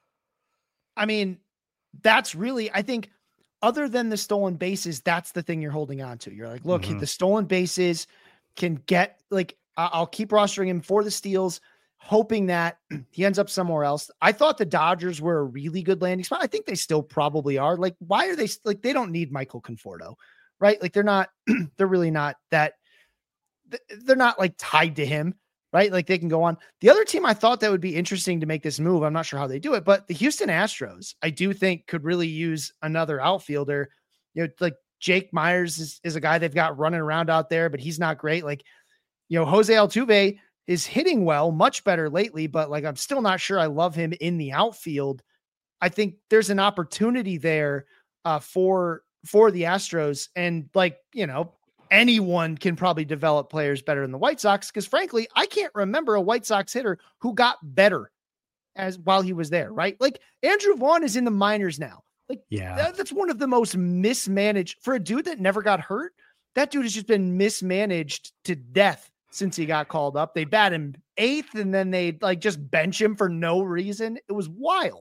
I mean, that's really, I think, other than the stolen bases, that's the thing you're holding on to. You're like, look, the stolen bases can get, like, I'll keep rostering him for the steals, hoping that he ends up somewhere else. I thought the Dodgers were a really good landing spot. I think they still probably are. Like, why are they, like, they don't need Michael Conforto, right? Like, they're not, they're really not that, they're not like tied to him, right? Like they can go on. The other team I thought that would be interesting to make this move, I'm not sure how they do it, but the Houston Astros, I do think could really use another outfielder. You know, like Jake Myers is a guy they've got running around out there, but he's not great. Like, you know, Jose Altuve is hitting well, much better lately, but like, I'm still not sure I love him in the outfield. I think there's an opportunity there for the Astros, and like, you know, anyone can probably develop players better than the White Sox. Cause frankly, I can't remember a White Sox hitter who got better as while he was there, right? Like Andrew Vaughn is in the minors now. Like that's one of the most mismanaged for a dude that never got hurt. That dude has just been mismanaged to death since he got called up. They bat him 8th and then they like just bench him for no reason. It was wild.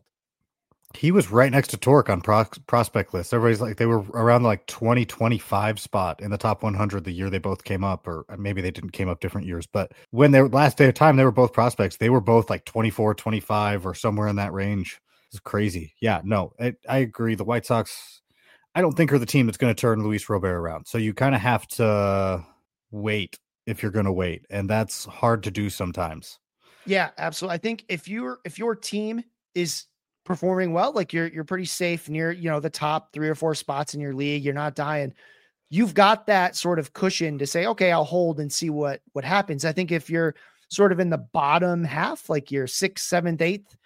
He was right next to Torque on prospect list. Everybody's like, they were around like 2025 spot in the top 100 the year they both came up, or maybe they didn't came up different years. But when they were last day of time, they were both prospects. They were both like 24, 25 or somewhere in that range. It's crazy. Yeah, no, I agree. The White Sox, I don't think are the team that's going to turn Luis Robert around. So you kind of have to wait if you're going to wait. And that's hard to do sometimes. Yeah, absolutely. I think if your team is performing well, like you're pretty safe near, you know, the top 3 or 4 spots in your league, you're not dying, you've got that sort of cushion to say, okay, I'll hold and see what happens. I think if you're sort of in the bottom half, like you're 6th, 7th,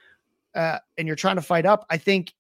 8th, and you're trying to fight up, I think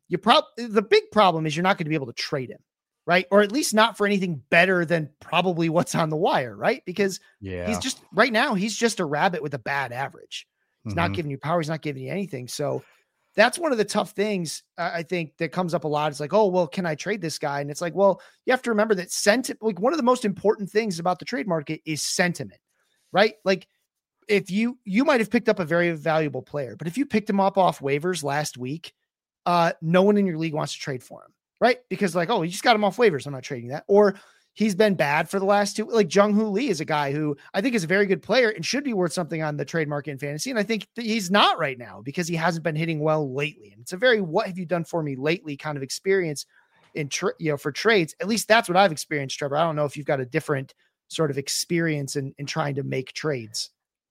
the big problem is you're not going to be able to trade him, right? Or at least not for anything better than probably what's on the wire, right? Because he's just right now, he's just a rabbit with a bad average. He's not giving you power. He's not giving you anything. So that's one of the tough things I think that comes up a lot. It's like, oh, well, can I trade this guy? And it's like, well, you have to remember that like one of the most important things about the trade market is sentiment, right? Like if you might have picked up a very valuable player, but if you picked him up off waivers last week, no one in your league wants to trade for him, right? Because like, oh, you just got him off waivers. I'm not trading that. Or he's been bad for the last 2. Like Jung-Hoo Lee is a guy who I think is a very good player and should be worth something on the trade market in fantasy. And I think he's not right now because he hasn't been hitting well lately. And it's a very, what have you done for me lately kind of experience in, for trades. At least that's what I've experienced, Trevor. I don't know if you've got a different sort of experience in trying to make trades.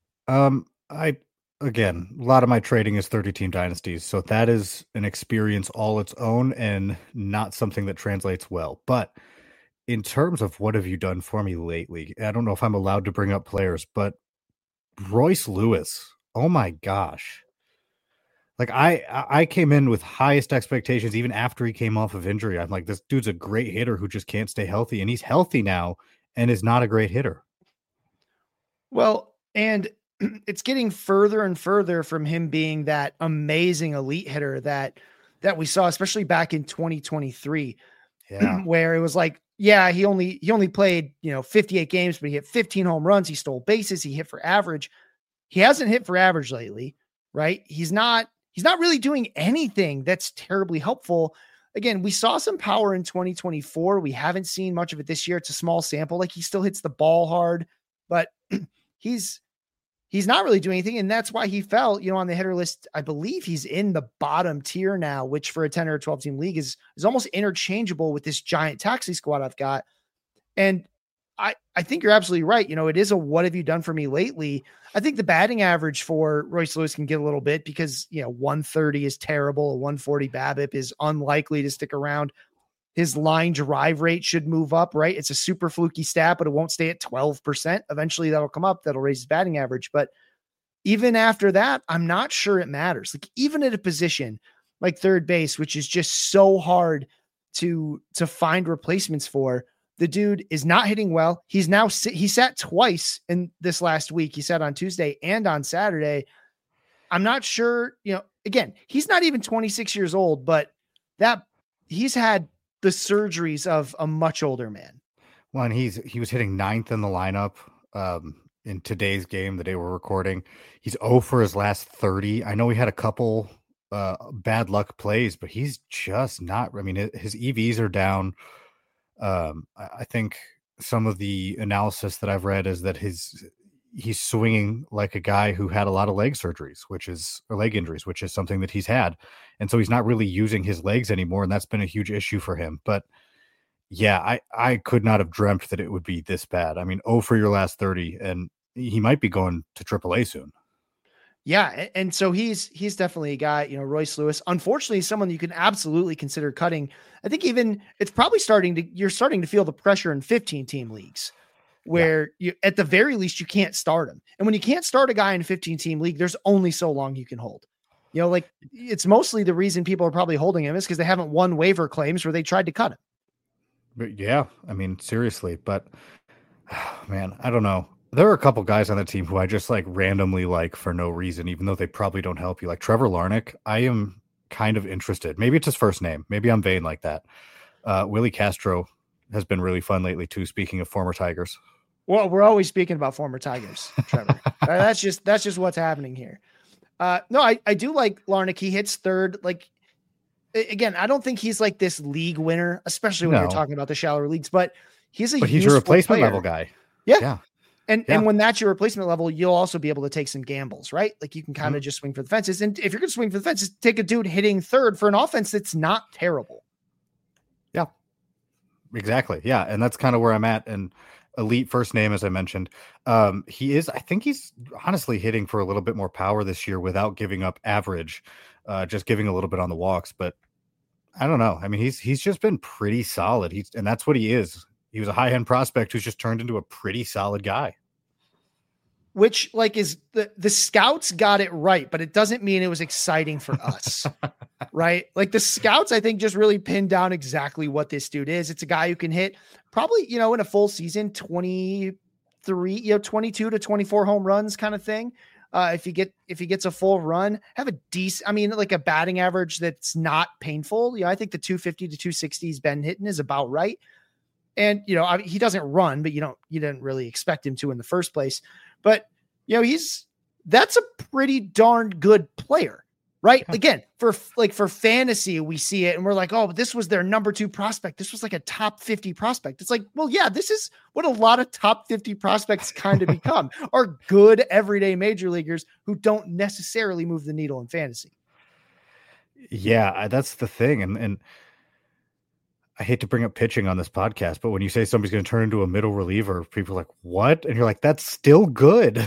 Again, a lot of my trading is 30-team dynasties. So that is an experience all its own and not something that translates well. But in terms of what have you done for me lately, I don't know if I'm allowed to bring up players, but Royce Lewis, oh my gosh. Like I came in with highest expectations even after he came off of injury. I'm like, this dude's a great hitter who just can't stay healthy. And he's healthy now and is not a great hitter. Well, and it's getting further and further from him being that amazing elite hitter that we saw, especially back in 2023, where it was like, yeah, he only played, 58 games, but he hit 15 home runs. He stole bases. He hit for average. He hasn't hit for average lately, right? He's not really doing anything that's terribly helpful. Again, we saw some power in 2024. We haven't seen much of it this year. It's a small sample. Like he still hits the ball hard, but he's not really doing anything. And that's why he fell, on the hitter list. I believe he's in the bottom tier now, which for a 10 or 12 team league is almost interchangeable with this giant taxi squad I've got. And I think you're absolutely right. You know, it is a what have you done for me lately? I think the batting average for Royce Lewis can get a little bit because, 130 is terrible. A 140 BABIP is unlikely to stick around. His line drive rate should move up, right? It's a super fluky stat, but it won't stay at 12%. Eventually that'll come up. That'll raise his batting average. But even after that, I'm not sure it matters. Like even at a position like third base, which is just so hard to find replacements for, the dude is not hitting well. He sat twice in this last week. He sat on Tuesday and on Saturday. I'm not sure, again, he's not even 26 years old, but that he's had the surgeries of a much older man. Well, and he was hitting ninth in the lineup in today's game, the day we're recording. He's 0 for his last 30. I know he had a couple bad luck plays, but he's just not. I mean, his EVs are down. I think some of the analysis that I've read is that he's swinging like a guy who had a lot of leg injuries, which is something that he's had. And so he's not really using his legs anymore. And that's been a huge issue for him. But yeah, I could not have dreamt that it would be this bad. I mean, 0 for your last 30, and he might be going to AAA soon. Yeah. And so he's definitely a guy, Royce Lewis, unfortunately, someone you can absolutely consider cutting. I think even it's probably you're starting to feel the pressure in 15 team leagues where you, at the very least, you can't start him. And when you can't start a guy in a 15 team league, there's only so long you can hold. Like it's mostly the reason people are probably holding him is because they haven't won waiver claims where they tried to cut him. But yeah, I mean, seriously, but man, I don't know. There are a couple guys on the team who I just like randomly like for no reason, even though they probably don't help you. Like Trevor Larnach, I am kind of interested. Maybe it's his first name. Maybe I'm vain like that. Willie Castro has been really fun lately too. Speaking of former Tigers. Well, we're always speaking about former Tigers, Trevor. That's just what's happening here. No, I do like Larnach. He hits third. Like again, I don't think he's like this league winner, especially when you're talking about the shallower leagues, but he's a replacement player. Level guy. Yeah. And when that's your replacement level, you'll also be able to take some gambles, right? Like you can kind of just swing for the fences. And if you're going to swing for the fences, take a dude hitting third for an offense that's not terrible. Yeah, exactly. Yeah. And that's kind of where I'm at. And elite first name, as I mentioned, I think he's honestly hitting for a little bit more power this year without giving up average, just giving a little bit on the walks. But I don't know. I mean, he's just been pretty solid. And that's what he is. He was a high-end prospect who's just turned into a pretty solid guy. Which like is the scouts got it right, but it doesn't mean it was exciting for us, right? Like the scouts, I think just really pinned down exactly what this dude is. It's a guy who can hit probably, in a full season, 22 to 24 home runs kind of thing. If he gets a full run, have a decent, like a batting average that's not painful. I think the 250 to 260 he's been hitting is about right. And, he doesn't run, but you didn't really expect him to in the first place. But, that's a pretty darn good player, right? Again, for fantasy, we see it and we're like, oh, but this was their number 2 prospect. This was like a top 50 prospect. It's like, well, yeah, this is what a lot of top 50 prospects kind of become are good everyday major leaguers who don't necessarily move the needle in fantasy. Yeah, that's the thing. And I hate to bring up pitching on this podcast, but when you say somebody's going to turn into a middle reliever, people are like, what? And you're like, that's still good.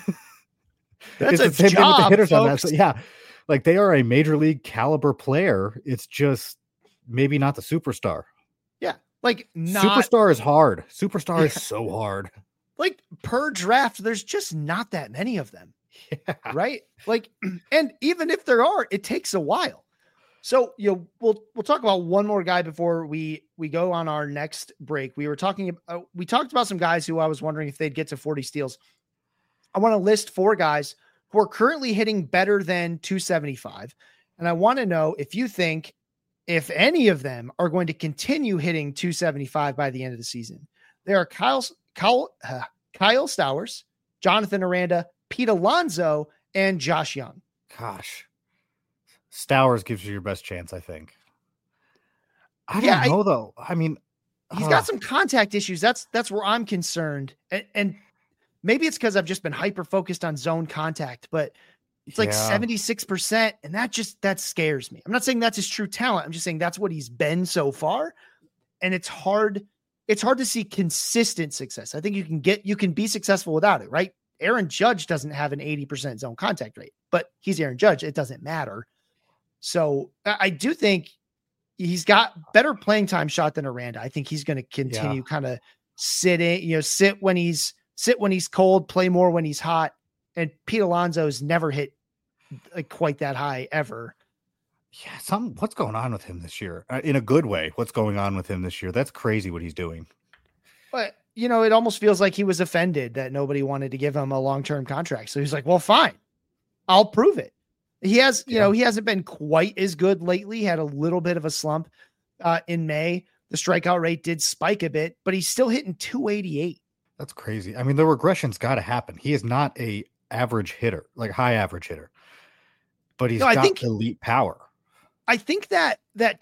That's a job, thing with the hitters on that. So, yeah. Like they are a major league caliber player. It's just maybe not the superstar. Yeah. Superstar is hard. Superstar is so hard. Like per draft, there's just not that many of them. Yeah. Right. And even if there are, it takes a while. So, we'll talk about one more guy before we go on our next break. We talked about some guys who I was wondering if they'd get to 40 steals. I want to list 4 guys who are currently hitting better than 275. And I want to know if you think if any of them are going to continue hitting 275 by the end of the season. There are Kyle Stowers, Jonathan Aranda, Pete Alonso, and Josh Young. Gosh. Stowers gives you your best chance, I think. I don't know, though. I mean, he's got some contact issues. That's where I'm concerned. And maybe it's because I've just been hyper focused on zone contact, but it's like 76%. And that scares me. I'm not saying that's his true talent. I'm just saying that's what he's been so far. And it's hard it's hard to see consistent success. I think you can be successful without it, right? Aaron Judge doesn't have an 80% zone contact rate, but he's Aaron Judge. It doesn't matter. So I do think he's got better playing time shot than Aranda. I think he's going to continue kind of sit when he's cold, play more when he's hot. And Pete Alonso's never hit like quite that high ever. Yeah, what's going on with him this year? In a good way, what's going on with him this year? That's crazy what he's doing. But, it almost feels like he was offended that nobody wanted to give him a long-term contract. So he's like, well, fine, I'll prove it. He has, he hasn't been quite as good lately. He had a little bit of a slump in May. The strikeout rate did spike a bit, but he's still hitting 288. That's crazy. I mean, the regression's got to happen. He is not a average hitter, like high average hitter, but he's got elite power. I think that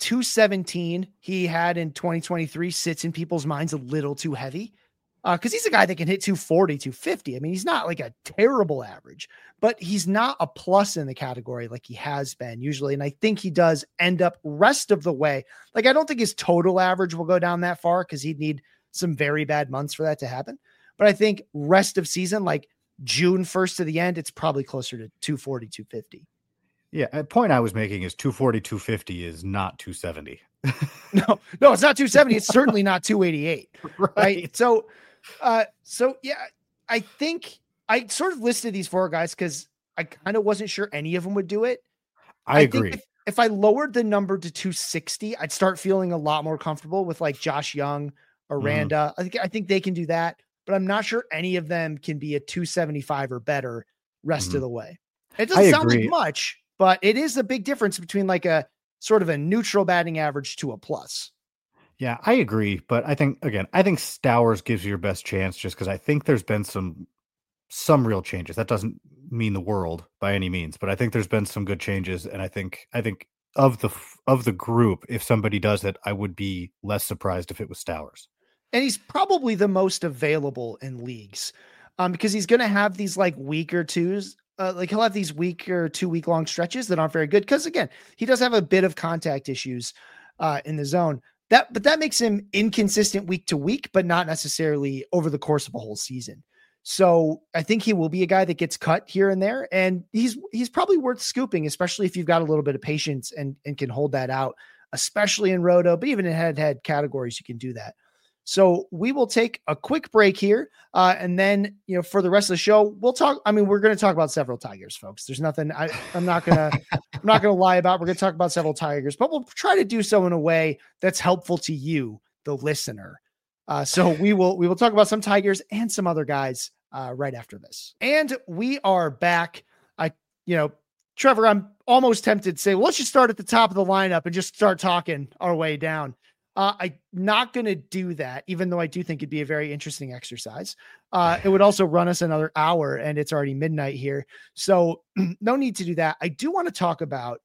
217 he had in 2023 sits in people's minds a little too heavy because he's a guy that can hit 240, 250. I mean, he's not like a terrible average, but he's not a plus in the category like he has been usually. And I think he does end up rest of the way. Like, I don't think his total average will go down that far because he'd need some very bad months for that to happen. But I think rest of season, like June 1st to the end, it's probably closer to 240, 250. Yeah, a point I was making is 240, 250 is not 270. No, it's not 270. It's certainly not 288. Right. So yeah, I think I sort of listed these four guys because I kind of wasn't sure any of them would do it. I agree. Think if I lowered the number to 260, I'd start feeling a lot more comfortable with like Josh Young, Aranda. I think they can do that, but I'm not sure any of them can be a 275 or better rest of the way. It doesn't sound like much, but it is a big difference between like a sort of a neutral batting average to a plus. Yeah, I agree. But I think Stowers gives you your best chance just because I think there's been some real changes. That doesn't mean the world by any means, but I think there's been some good changes. And I think of the group, if somebody does it, I would be less surprised if it was Stowers. And he's probably the most available in leagues because he's going to have these like week or twos. Like he'll have these week or 2 week long stretches that aren't very good. Cause again, he does have a bit of contact issues in the zone but that makes him inconsistent week to week, but not necessarily over the course of a whole season. So I think he will be a guy that gets cut here and there. And he's probably worth scooping, especially if you've got a little bit of patience and can hold that out, especially in roto, but even in head-to-head categories, you can do that. So we will take a quick break here. And then, for the rest of the show, we'll talk. I mean, we're going to talk about several Tigers, folks. There's nothing I'm not going to lie about. We're going to talk about several Tigers, but we'll try to do so in a way that's helpful to you, the listener. So we will talk about some Tigers and some other guys right after this. And we are back. Trevor, I'm almost tempted to say, well, let's just start at the top of the lineup and just start talking our way down. I'm not going to do that, even though I do think it'd be a very interesting exercise. It would also run us another hour and it's already midnight here. So no need to do that. I do want to talk about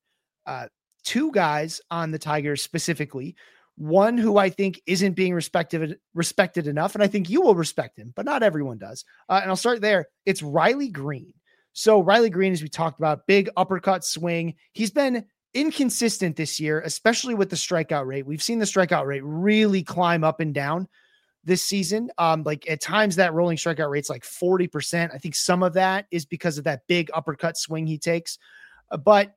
two guys on the Tigers specifically. One who I think isn't being respected enough. And I think you will respect him, but not everyone does. And I'll start there. It's Riley Greene. So Riley Greene, as we talked about, big uppercut swing. He's been inconsistent this year, especially with the strikeout rate. We've seen the strikeout rate really climb up and down this season. Like at times that rolling strikeout rate's like 40%. I think some of that is because of that big uppercut swing he takes. But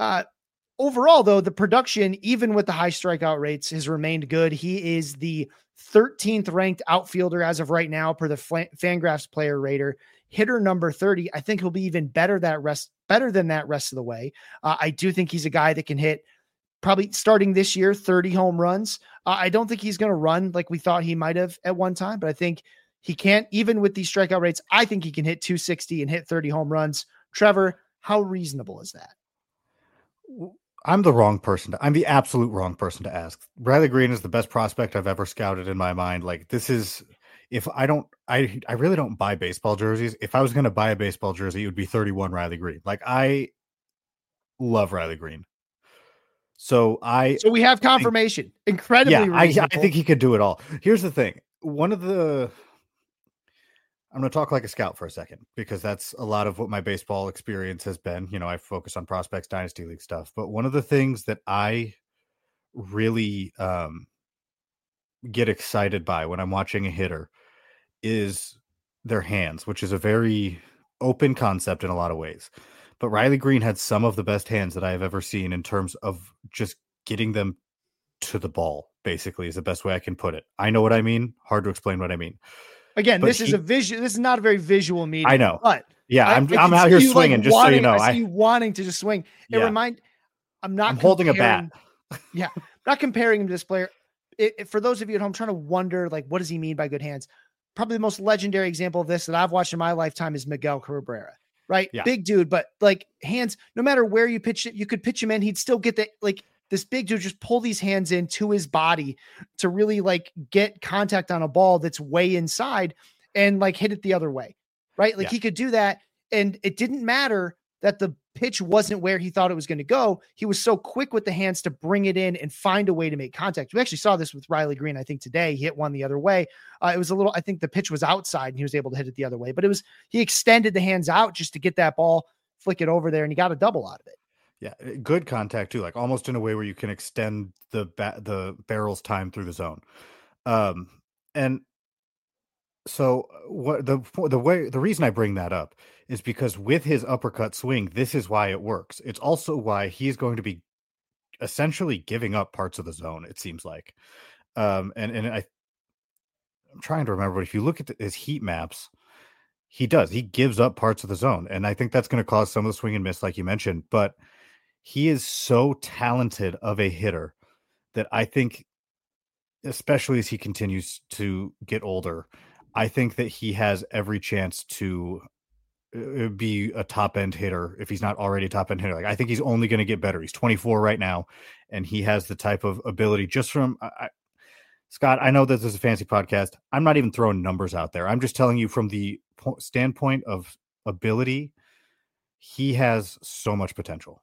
overall though, the production, even with the high strikeout rates, has remained good. He is the 13th ranked outfielder as of right now per the Fangraphs player rater, hitter number 30. I think he'll be even better than that rest of the way. I do think he's a guy that can hit probably starting this year, 30 home runs. I don't think he's going to run like we thought he might have at one time, but I think he can't, even with these strikeout rates. I think he can hit 260 and hit 30 home runs. Trevor, how reasonable is that? I'm the absolute wrong person to ask. Riley Greene is the best prospect I've ever scouted in my mind. Like this is, if I really don't buy baseball jerseys. If I was going to buy a baseball jersey, it would be 31 Riley Greene. Like I love Riley Greene. So we have confirmation. Incredibly reasonable. I think he could do it all. Here's the thing. I'm going to talk like a scout for a second because that's a lot of what my baseball experience has been. I focus on prospects, dynasty league stuff. But one of the things that I really get excited by when I'm watching a hitter is their hands, which is a very open concept in a lot of ways. But Riley Green had some of the best hands that I have ever seen in terms of just getting them to the ball, basically, is the best way I can put it. I know what I mean. Hard to explain what I mean. Again, but this is not a very visual medium. I know. But yeah, I'm out here swinging, just so you know. I see you wanting to just swing. I'm holding a bat. Yeah. I'm not comparing him to this player. For those of you at home trying to wonder, like, what does he mean by good hands? Probably the most legendary example of this that I've watched in my lifetime is Miguel Cabrera, right? Yeah. Big dude, but like hands, no matter where you pitch it, you could pitch him in. He'd still get this big dude just pull these hands into his body to really like get contact on a ball that's way inside and like hit it the other way, right? Like he could do that. And it didn't matter that the pitch wasn't where he thought it was going to go. He was so quick with the hands to bring it in and find a way to make contact. We actually saw this with Riley Green. I think today he hit one the other way. It was I think the pitch was outside and he was able to hit it the other way, but he extended the hands out just to get that ball, flick it over there, and he got a double out of it. Yeah. Good contact too. Like almost in a way where you can extend the barrel's time through the zone. And so what the reason I bring that up is because with his uppercut swing, this is why it works. It's also why he's going to be essentially giving up parts of the zone, it seems like. I'm trying to remember, but if you look at his heat maps, he gives up parts of the zone. And I think that's going to cause some of the swing and miss, like you mentioned, but he is so talented of a hitter that I think, especially as he continues to get older, I think that he has every chance to be a top end hitter if he's not already a top end hitter. Like I think he's only going to get better. He's 24 right now, and he has the type of ability just from Scott. I know this is a fancy podcast. I'm not even throwing numbers out there. I'm just telling you from the standpoint of ability, he has so much potential.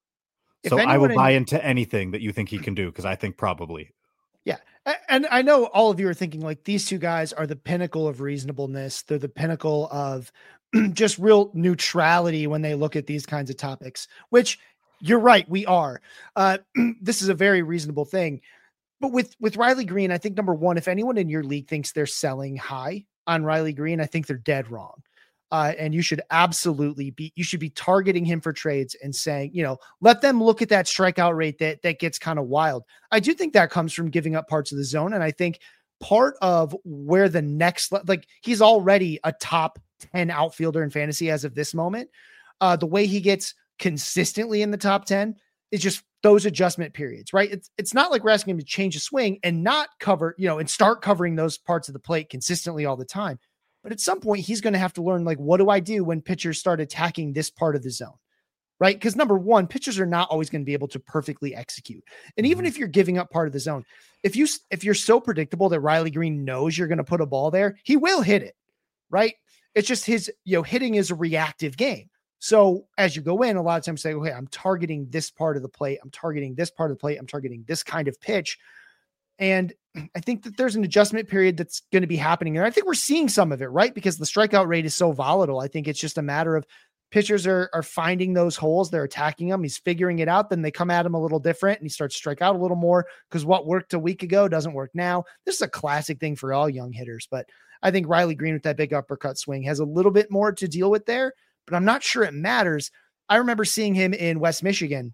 So I will buy into anything that you think he can do, because I think probably. Yeah. And I know all of you are thinking like these two guys are the pinnacle of reasonableness. They're the pinnacle of just real neutrality when they look at these kinds of topics, which you're right. We are. This is a very reasonable thing. But with Riley Green, I think number one, if anyone in your league thinks they're selling high on Riley Green, I think they're dead wrong. And you should absolutely be targeting him for trades and saying, let them look at that strikeout rate that gets kind of wild. I do think that comes from giving up parts of the zone. And I think part of where the next, like he's already a top 10 outfielder in fantasy as of this moment. The way he gets consistently in the top 10 is just those adjustment periods, right? It's not like we're asking him to change a swing and not cover, and start covering those parts of the plate consistently all the time. But at some point, he's going to have to learn, like, what do I do when pitchers start attacking this part of the zone, right? Because number one, pitchers are not always going to be able to perfectly execute. And even if you're giving up part of the zone, if you're so predictable that Riley Green knows you're going to put a ball there, he will hit it, right? It's just his, hitting is a reactive game. So as you go in, a lot of times say, okay, I'm targeting this part of the plate. I'm targeting this part of the plate. I'm targeting this kind of pitch. And I think that there's an adjustment period that's going to be happening. And I think we're seeing some of it, right? Because the strikeout rate is so volatile. I think it's just a matter of pitchers are finding those holes. They're attacking them. He's figuring it out. Then they come at him a little different and he starts to strike out a little more because what worked a week ago doesn't work now. This is a classic thing for all young hitters, but I think Riley Green with that big uppercut swing has a little bit more to deal with there, but I'm not sure it matters. I remember seeing him in West Michigan,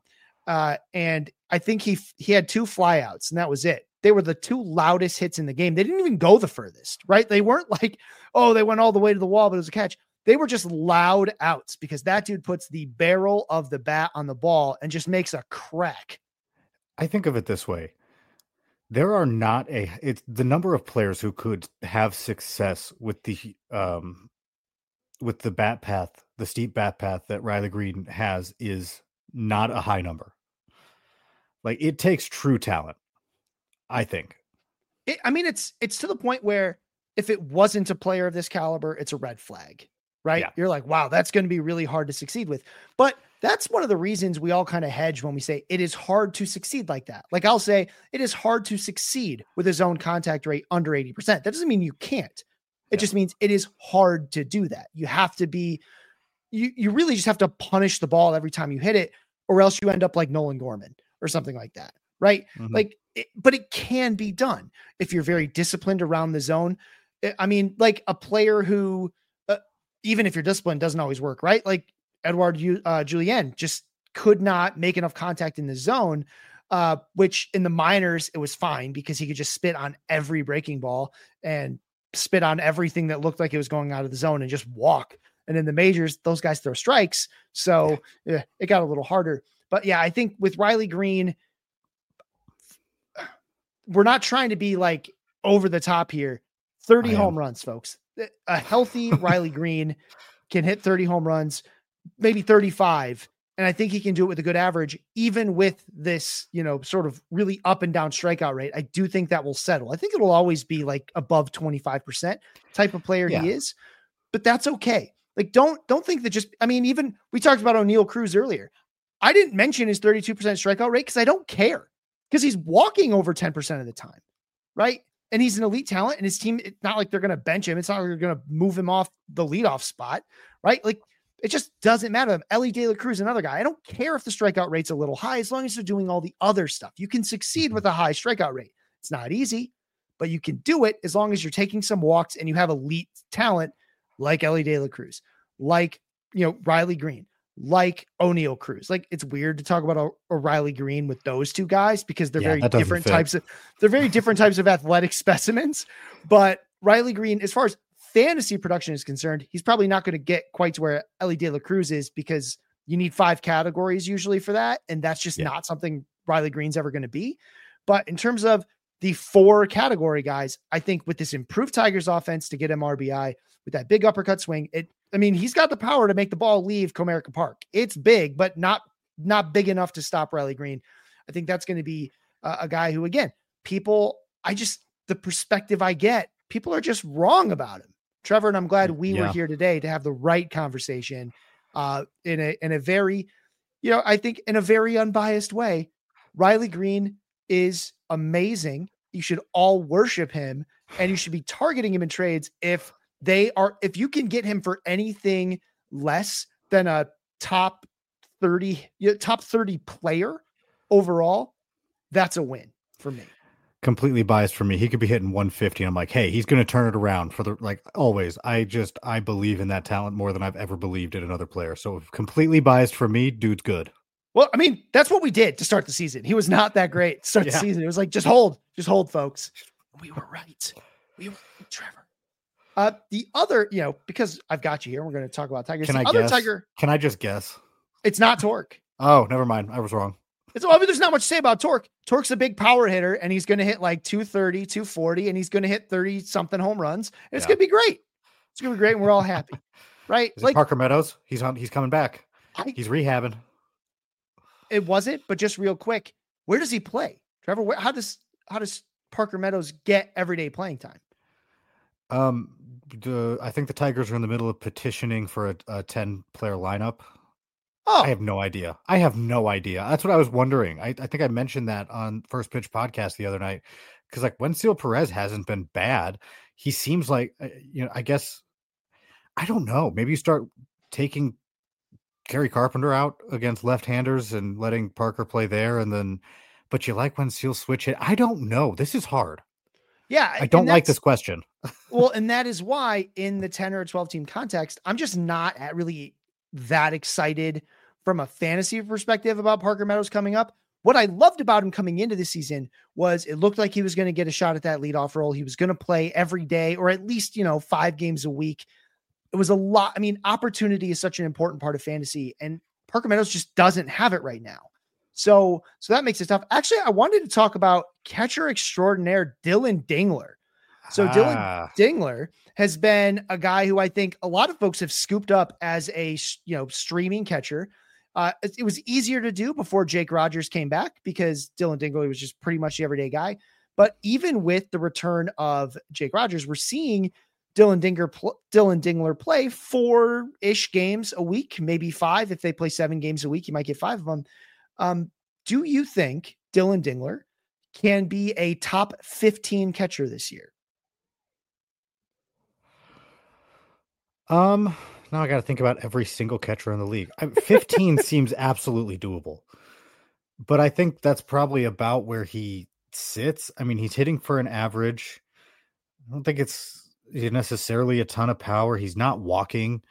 and I think he had 2 flyouts and that was it. They were the 2 loudest hits in the game. They didn't even go the furthest, right? They weren't like, oh, they went all the way to the wall, but it was a catch. They were just loud outs because that dude puts the barrel of the bat on the ball and just makes a crack. I think of it this way. There are it's the number of players who could have success with the bat path, the steep bat path that Riley Green has is not a high number. Like it takes true talent. I think. It's to the point where if it wasn't a player of this caliber, it's a red flag, right? Yeah. You're like, wow, that's going to be really hard to succeed with. But that's one of the reasons we all kind of hedge when we say it is hard to succeed like that. Like I'll say it is hard to succeed with a zone contact rate under 80%. That doesn't mean you can't. It just means it is hard to do that. You have to be, you really just have to punish the ball every time you hit it, or else you end up like Nolan Gorman or something like that. Right. Mm-hmm. Like but it can be done if you're very disciplined around the zone. I mean, like a player who, even if you're disciplined, doesn't always work, right? Like Edouard Julien just could not make enough contact in the zone, which in the minors, it was fine because he could just spit on every breaking ball and spit on everything that looked like it was going out of the zone and just walk. And in the majors, those guys throw strikes. So yeah, it got a little harder. But yeah, I think with Riley Greene, we're not trying to be like over the top here. 30 home runs, folks. A healthy Riley Greene can hit 30 home runs, maybe 35. And I think he can do it with a good average, even with this, sort of really up and down strikeout rate. I do think that will settle. I think it will always be like above 25% type of player he is, but that's okay. Like, don't think that even we talked about O'Neal Cruz earlier. I didn't mention his 32% strikeout rate because I don't care, because he's walking over 10% of the time, right? And he's an elite talent, and his team, it's not like they're going to bench him. It's not like they're going to move him off the leadoff spot, right? Like, it just doesn't matter. Elly De La Cruz, another guy. I don't care if the strikeout rate's a little high, as long as they're doing all the other stuff. You can succeed with a high strikeout rate. It's not easy, but you can do it as long as you're taking some walks and you have elite talent like Elly De La Cruz, like, Riley Greene, like O'Neal Cruz. Like, it's weird to talk about a Riley Greene with those two guys because they're very different types of athletic specimens. But Riley Greene, as far as fantasy production is concerned, he's probably not going to get quite to where Elly De La Cruz is, because you need 5 categories usually for that. And that's just not something Riley Greene's ever going to be. But in terms of the 4 category guys, I think with this improved Tigers offense to get him RBI with that big uppercut swing, he's got the power to make the ball leave Comerica Park. It's big, but not big enough to stop Riley Greene. I think that's going to be a guy who, again, the perspective I get, people are just wrong about him, Trevor. And I'm glad we were here today to have the right conversation in a very, I think in a very unbiased way. Riley Greene is amazing. You should all worship him, and you should be targeting him in trades if you can get him for anything less than a top 30 player overall. That's a win for me. Completely biased for me. He could be hitting 150. And I'm like, hey, he's going to turn it around always. I believe in that talent more than I've ever believed in another player. So completely biased for me, dude's good. Well, that's what we did to start the season. He was not that great to start the season. It was like, just hold, folks. We were right. Trevor. The other, because I've got you here, we're going to talk about Tigers. Can I just guess? It's not Torque. Oh, never mind. I was wrong. There's not much to say about Torque. Torque's a big power hitter, and he's going to hit like 230, 240, and he's going to hit 30 something home runs. And it's going to be great. It's going to be great. And we're all happy. Right? Like Parker Meadows. He's coming back. He's rehabbing. It wasn't, but just real quick, where does he play? Trevor, how does Parker Meadows get everyday playing time? I think the Tigers are in the middle of petitioning for a 10-player lineup. Oh, I have no idea. That's what I was wondering. I think I mentioned that on First Pitch podcast the other night, because like Wenzel Perez hasn't been bad. He seems like, I guess, I don't know. Maybe you start taking Gary Carpenter out against left-handers and letting Parker play there, but you like Wenzel switch it. I don't know. This is hard. Yeah. I don't like this question. Well, and that is why in the 10 or 12 team context, I'm just not really that excited from a fantasy perspective about Parker Meadows coming up. What I loved about him coming into this season was it looked like he was going to get a shot at that leadoff role. He was going to play every day, or at least, 5 games a week. It was a lot. Opportunity is such an important part of fantasy, and Parker Meadows just doesn't have it right now. So that makes it tough. Actually, I wanted to talk about catcher extraordinaire Dillon Dingler. So Dillon Dingler has been a guy who I think a lot of folks have scooped up as a, streaming catcher. It was easier to do before Jake Rogers came back because Dillon Dingler was just pretty much the everyday guy. But even with the return of Jake Rogers, we're seeing Dillon Dingler play 4-ish games a week, maybe 5. If they play 7 games a week, you might get 5 of them. Do you think Dillon Dingler can be a top 15 catcher this year? Now I got to think about every single catcher in the league. 15 seems absolutely doable, but I think that's probably about where he sits, I mean, he's hitting for an average. I don't think it's necessarily a ton of power. He's not walking.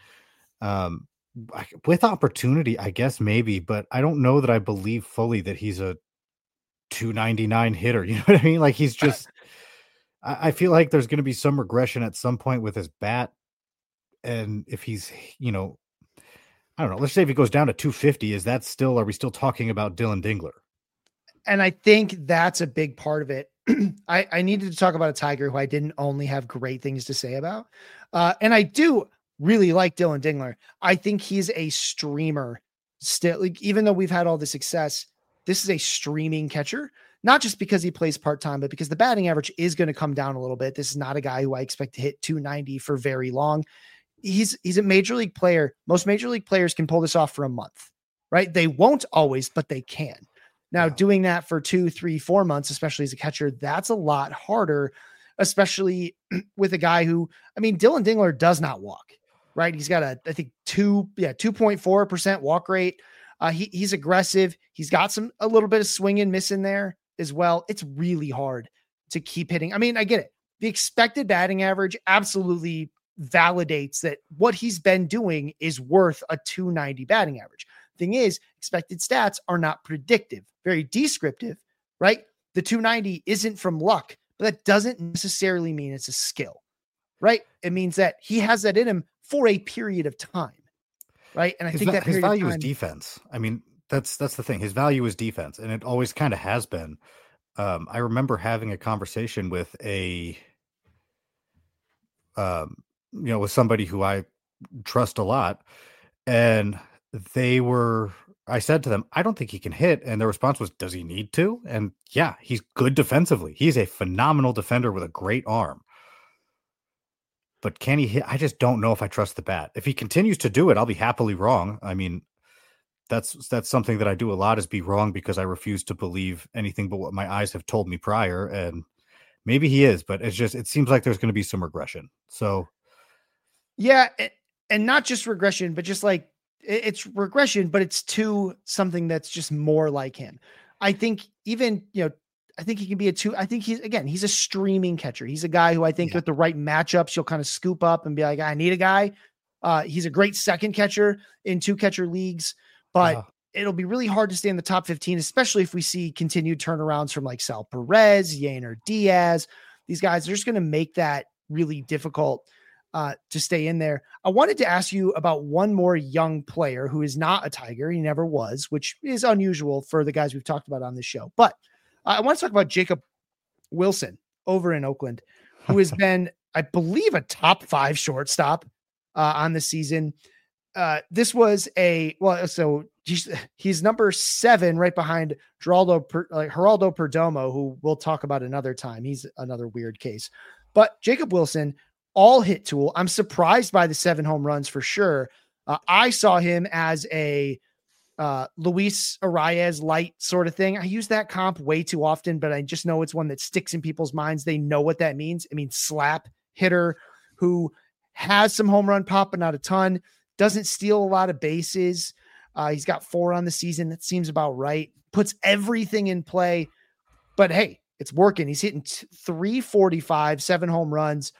With opportunity, I guess maybe, but I don't know that I believe fully that he's a 299 hitter. You know what I mean? Like he's just, I feel like there's going to be some regression at some point with his bat. And if he's, I don't know, let's say if he goes down to 250, are we still talking about Dylan Dingler? And I think that's a big part of it. I needed to talk about a Tiger who I didn't only have great things to say about. And I do really like Dylan Dingler. I think he's a streamer still, like, even though we've had all the success, this is a streaming catcher, not just because he plays part-time, but because the batting average is going to come down a little bit. This is not a guy who I expect to hit 290 for very long. He's a major league player. Most major league players can pull this off for a month, right? They won't always, but they can. Now, doing that for 2, 3, 4 months, especially as a catcher, that's a lot harder, especially with a guy who, I mean, Dylan Dingler does not walk, right? He's got I think 2.4% walk rate. He's aggressive. He's got a little bit of swing and miss in there as well. It's really hard to keep hitting. I mean, I get it. The expected batting average absolutely validates that what he's been doing is worth a 290 batting average. Thing is, expected stats are not predictive, very descriptive, right? The 290 isn't from luck, but that doesn't necessarily mean it's a skill, right? It means that he has that in him for a period of time, right? And I think that his value is defense. I mean, that's the thing. His value is defense, and it always kind of has been. I remember having a conversation with with somebody who I trust a lot, and I said to them, I don't think he can hit. And their response was, does he need to? And yeah, he's good defensively. He's a phenomenal defender with a great arm. But can he hit? I just don't know if I trust the bat. If he continues to do it, I'll be happily wrong. I mean, that's something that I do a lot, is be wrong because I refuse to believe anything but what my eyes have told me prior. And maybe he is, but it seems like there's going to be some regression. So yeah. And not just regression, but just like, it's regression, but it's to something that's just more like him. I think even, I think he can be I think he's a streaming catcher. He's a guy who I think with the right matchups, you'll kind of scoop up and be like, I need a guy. He's a great second catcher in 2-catcher leagues, but it'll be really hard to stay in the top 15, especially if we see continued turnarounds from like Sal Perez, Yainer Diaz. These guys are just going to make that really difficult to stay in there. I wanted to ask you about one more young player who is not a Tiger. He never was, which is unusual for the guys we've talked about on this show. But I want to talk about Jacob Wilson over in Oakland, who has been, I believe, a top 5 shortstop on the season. This was so he's number 7 right behind Geraldo Perdomo, who we'll talk about another time. He's another weird case. But Jacob Wilson, all hit tool. I'm surprised by the 7 home runs for sure. I saw him as a Luis Arias light sort of thing. I use that comp way too often, but I just know it's one that sticks in people's minds. They know what that means. I mean, slap hitter who has some home run pop, but not a ton, doesn't steal a lot of bases. He's got 4 on the season. That seems about right. Puts everything in play, but hey, it's working. He's hitting 345, 7 home runs,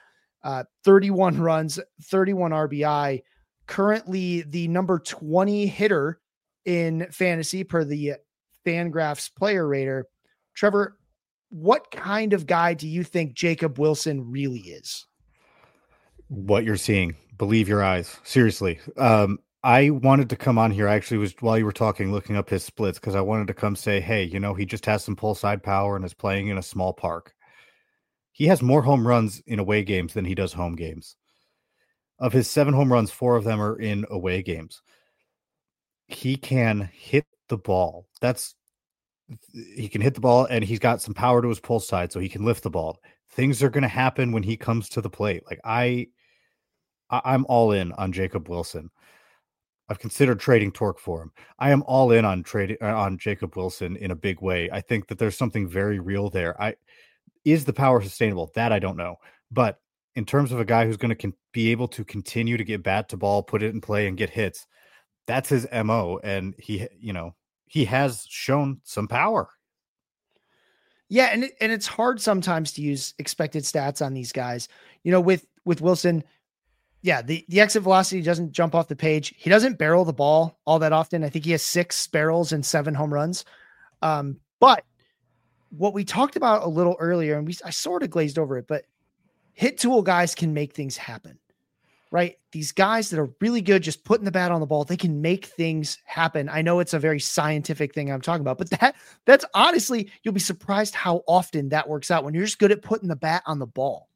31 runs, 31 RBI, currently the number 20 hitter in fantasy per the Fangraphs player rater. Trevor, what kind of guy do you think Jacob Wilson really is? What you're seeing, believe your eyes. Seriously. I wanted to come on here. I actually was, while you were talking, looking up his splits, because I wanted to come say, hey, he just has some pull side power and is playing in a small park. He has more home runs in away games than he does home games. Of his 7 home runs, 4 of them are in away games. He can hit the ball. He can hit the ball, and he's got some power to his pull side, so he can lift the ball. Things are going to happen when he comes to the plate. Like I'm all in on Jacob Wilson. I've considered trading Torque for him. I am all in on Jacob Wilson in a big way. I think that there's something very real there. Is the power sustainable? That I don't know. But in terms of a guy who's going to be able to continue to get bat to ball, put it in play, and get hits, that's his MO. And he has shown some power. Yeah, and it's hard sometimes to use expected stats on these guys. You know, with Wilson, yeah, the exit velocity doesn't jump off the page. He doesn't barrel the ball all that often. I think he has 6 barrels and 7 home runs. But what we talked about a little earlier, and I sort of glazed over it, but hit tool guys can make things happen. Right? These guys that are really good just putting the bat on the ball, they can make things happen. I know it's a very scientific thing I'm talking about, but that's honestly, you'll be surprised how often that works out when you're just good at putting the bat on the ball.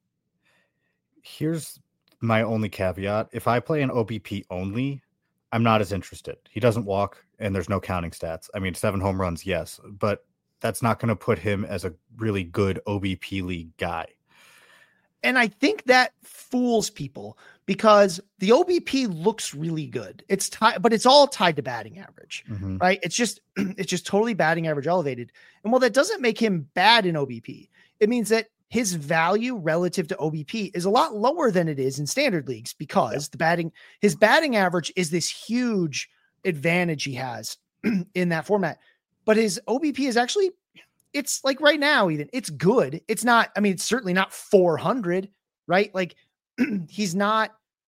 Here's my only caveat. If I play an OBP only, I'm not as interested. He doesn't walk and there's no counting stats. I mean, 7 home runs, yes, but that's not going to put him as a really good OBP league guy. And I think that fools people because the OBP looks really good. It's tied, but it's all tied to batting average, right? It's just totally batting average elevated. And while that doesn't make him bad in OBP, it means that his value relative to OBP is a lot lower than it is in standard leagues because his batting average is this huge advantage he has in that format. But his OBP is actually, it's like right now, even it's good. It's not, I mean, it's certainly not 400, right? Like he's not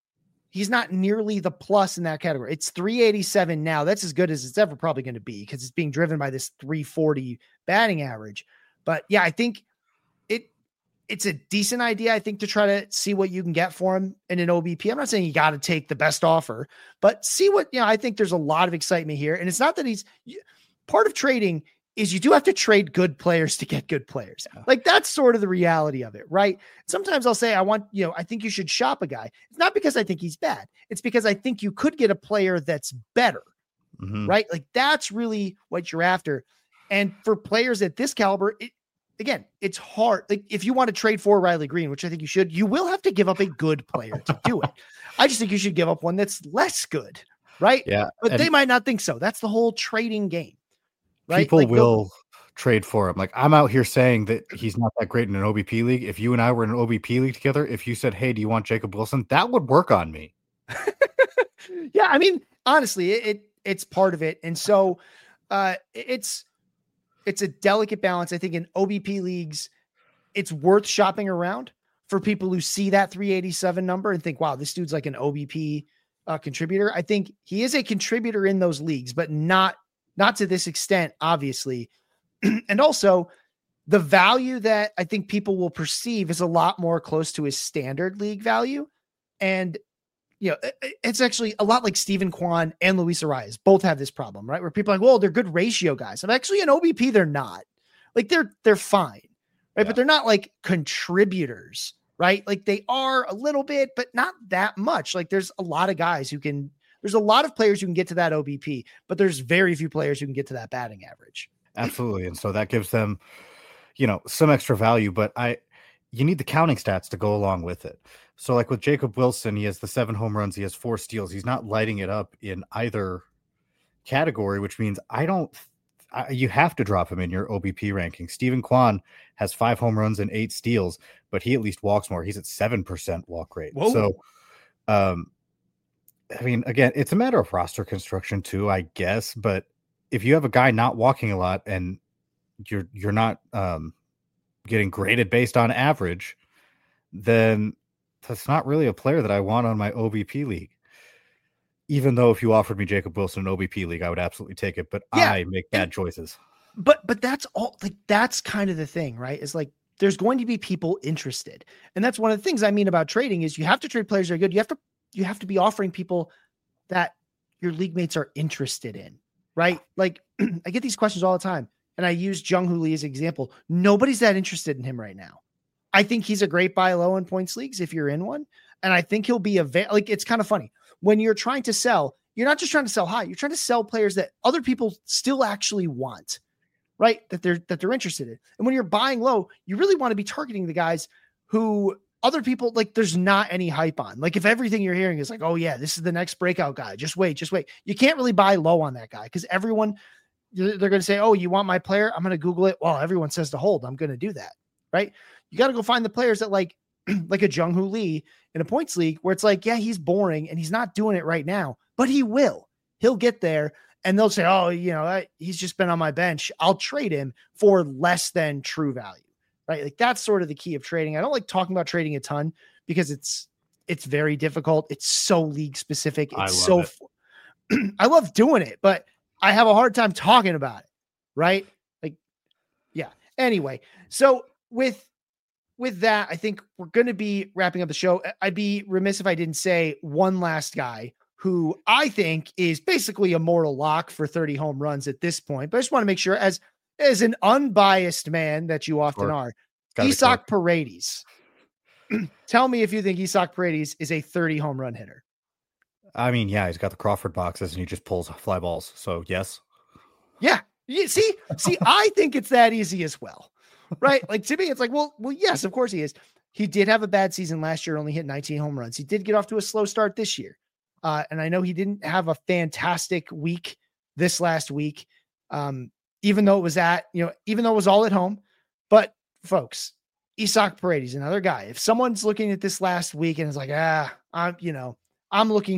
nearly the plus in that category. It's 387 now. That's as good as it's ever probably going to be because it's being driven by this 340 batting average. But yeah, I think it's a decent idea, I think, to try to see what you can get for him in an OBP. I'm not saying you got to take the best offer, but see what, I think there's a lot of excitement here. And it's not that part of trading is you do have to trade good players to get good players. Yeah. Like that's sort of the reality of it, right? Sometimes I'll say, I think you should shop a guy. It's not because I think he's bad. It's because I think you could get a player that's better, right? Like that's really what you're after. And for players at this caliber, again, it's hard. Like if you want to trade for Riley Green, which I think you should, you will have to give up a good player to do it. I just think you should give up one that's less good, right? Yeah. But they might not think so. That's the whole trading game. Right? People will trade for him. Like I'm out here saying that he's not that great in an OBP league. If you and I were in an OBP league together, if you said, "Hey, do you want Jacob Wilson?" that would work on me. Yeah, I mean, honestly, it's part of it, and so it's a delicate balance. I think in OBP leagues, it's worth shopping around for people who see that 387 number and think, "Wow, this dude's like an OBP contributor." I think he is a contributor in those leagues, but not to this extent, obviously. And also the value that I think people will perceive is a lot more close to his standard league value. And, it's actually a lot like Steven Kwan and Luis Arias both have this problem, right? Where people are like, well, they're good ratio guys. And actually in OBP, they're not. Like they're fine, right? Yeah. But they're not like contributors, right? Like they are a little bit, but not that much. Like there's a lot of guys there's a lot of players who can get to that OBP, but there's very few players who can get to that batting average. Absolutely. And so that gives them, some extra value, but you need the counting stats to go along with it. So like with Jacob Wilson, he has the 7 home runs. He has 4 steals. He's not lighting it up in either category, which means you have to drop him in your OBP ranking. Steven Kwan has 5 home runs and 8 steals, but he at least walks more. He's at 7% walk rate. Whoa. So, I mean, again, it's a matter of roster construction too, I guess. But if you have a guy not walking a lot and you're not getting graded based on average, then that's not really a player that I want on my OBP league. Even though if you offered me Jacob Wilson in OBP league, I would absolutely take it. But I make bad choices. But that's all. Like that's kind of the thing, right? Is like there's going to be people interested, and that's one of the things I mean about trading is you have to trade players that are good. You have to be offering people that your league mates are interested in, right? Like I get these questions all the time and I use Jung-Hoo Lee as an example. Nobody's that interested in him right now. I think he's a great buy low in points leagues if you're in one. And I think he'll be like, it's kind of funny when you're trying to sell, you're not just trying to sell high. You're trying to sell players that other people still actually want, right? That they're interested in. And when you're buying low, you really want to be targeting the guys who other people, like there's not any hype on. Like if everything you're hearing is like, oh yeah, this is the next breakout guy. Just wait. You can't really buy low on that guy because everyone, they're going to say, oh, you want my player? I'm going to Google it. Well, everyone says to hold. I'm going to do that. Right. You got to go find the players that like a Jung-Hoo Lee in a points league where it's like, yeah, he's boring and he's not doing it right now, but he will. He'll get there. and they'll say, oh, he's just been on my bench. I'll trade him for less than true value, right? Like that's sort of the key of trading. I don't like talking about trading a ton because it's very difficult. It's so league specific. It's I love doing it, but I have a hard time talking about it. Right. Like, yeah. Anyway. So with that, I think we're going to be wrapping up the show. I'd be remiss if I didn't say one last guy who I think is basically a mortal lock for 30 home runs at this point, but I just want to make sure as an unbiased man that you often are, Isaac Paredes. Tell me if you think Isaac Paredes is a 30 home run hitter. I mean, yeah, he's got the Crawford boxes and he just pulls fly balls. So yes. Yeah. See, I think it's that easy as well. Right. Like to me, it's like, well, yes, of course he is. He did have a bad season last year, only hit 19 home runs. He did get off to a slow start this year. And I know he didn't have a fantastic week this last week. Even though it was all at home, but folks, Isaac Paredes, another guy. If someone's looking at this last week and is like, I'm looking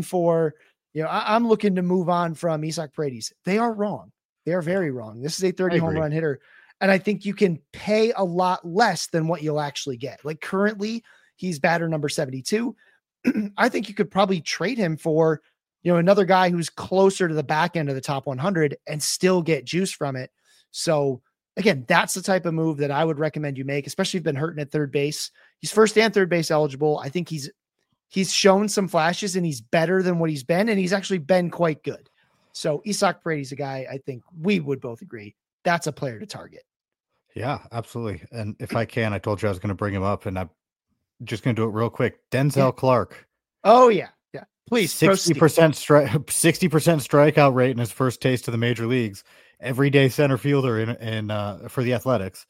to move on from Isaac Paredes, they are wrong. They are very wrong. This is a 30 home run hitter. And I think you can pay a lot less than what you'll actually get. Like currently he's batter number 72. I think you could probably trade him for, another guy who's closer to the back end of the top 100 and still get juice from it. So again, that's the type of move that I would recommend you make, especially if you've been hurting at third base. He's first and third base eligible. I think he's shown some flashes and he's better than what he's been. And he's actually been quite good. So Isaac Paredes is a guy, I think we would both agree that's a player to target. Yeah, absolutely. And if I can, I told you I was going to bring him up and I'm just going to do it real quick. Denzel Clark. Oh yeah. Yeah. Please. 60% 60% strikeout rate in his first taste of the major leagues, everyday center fielder in for the Athletics.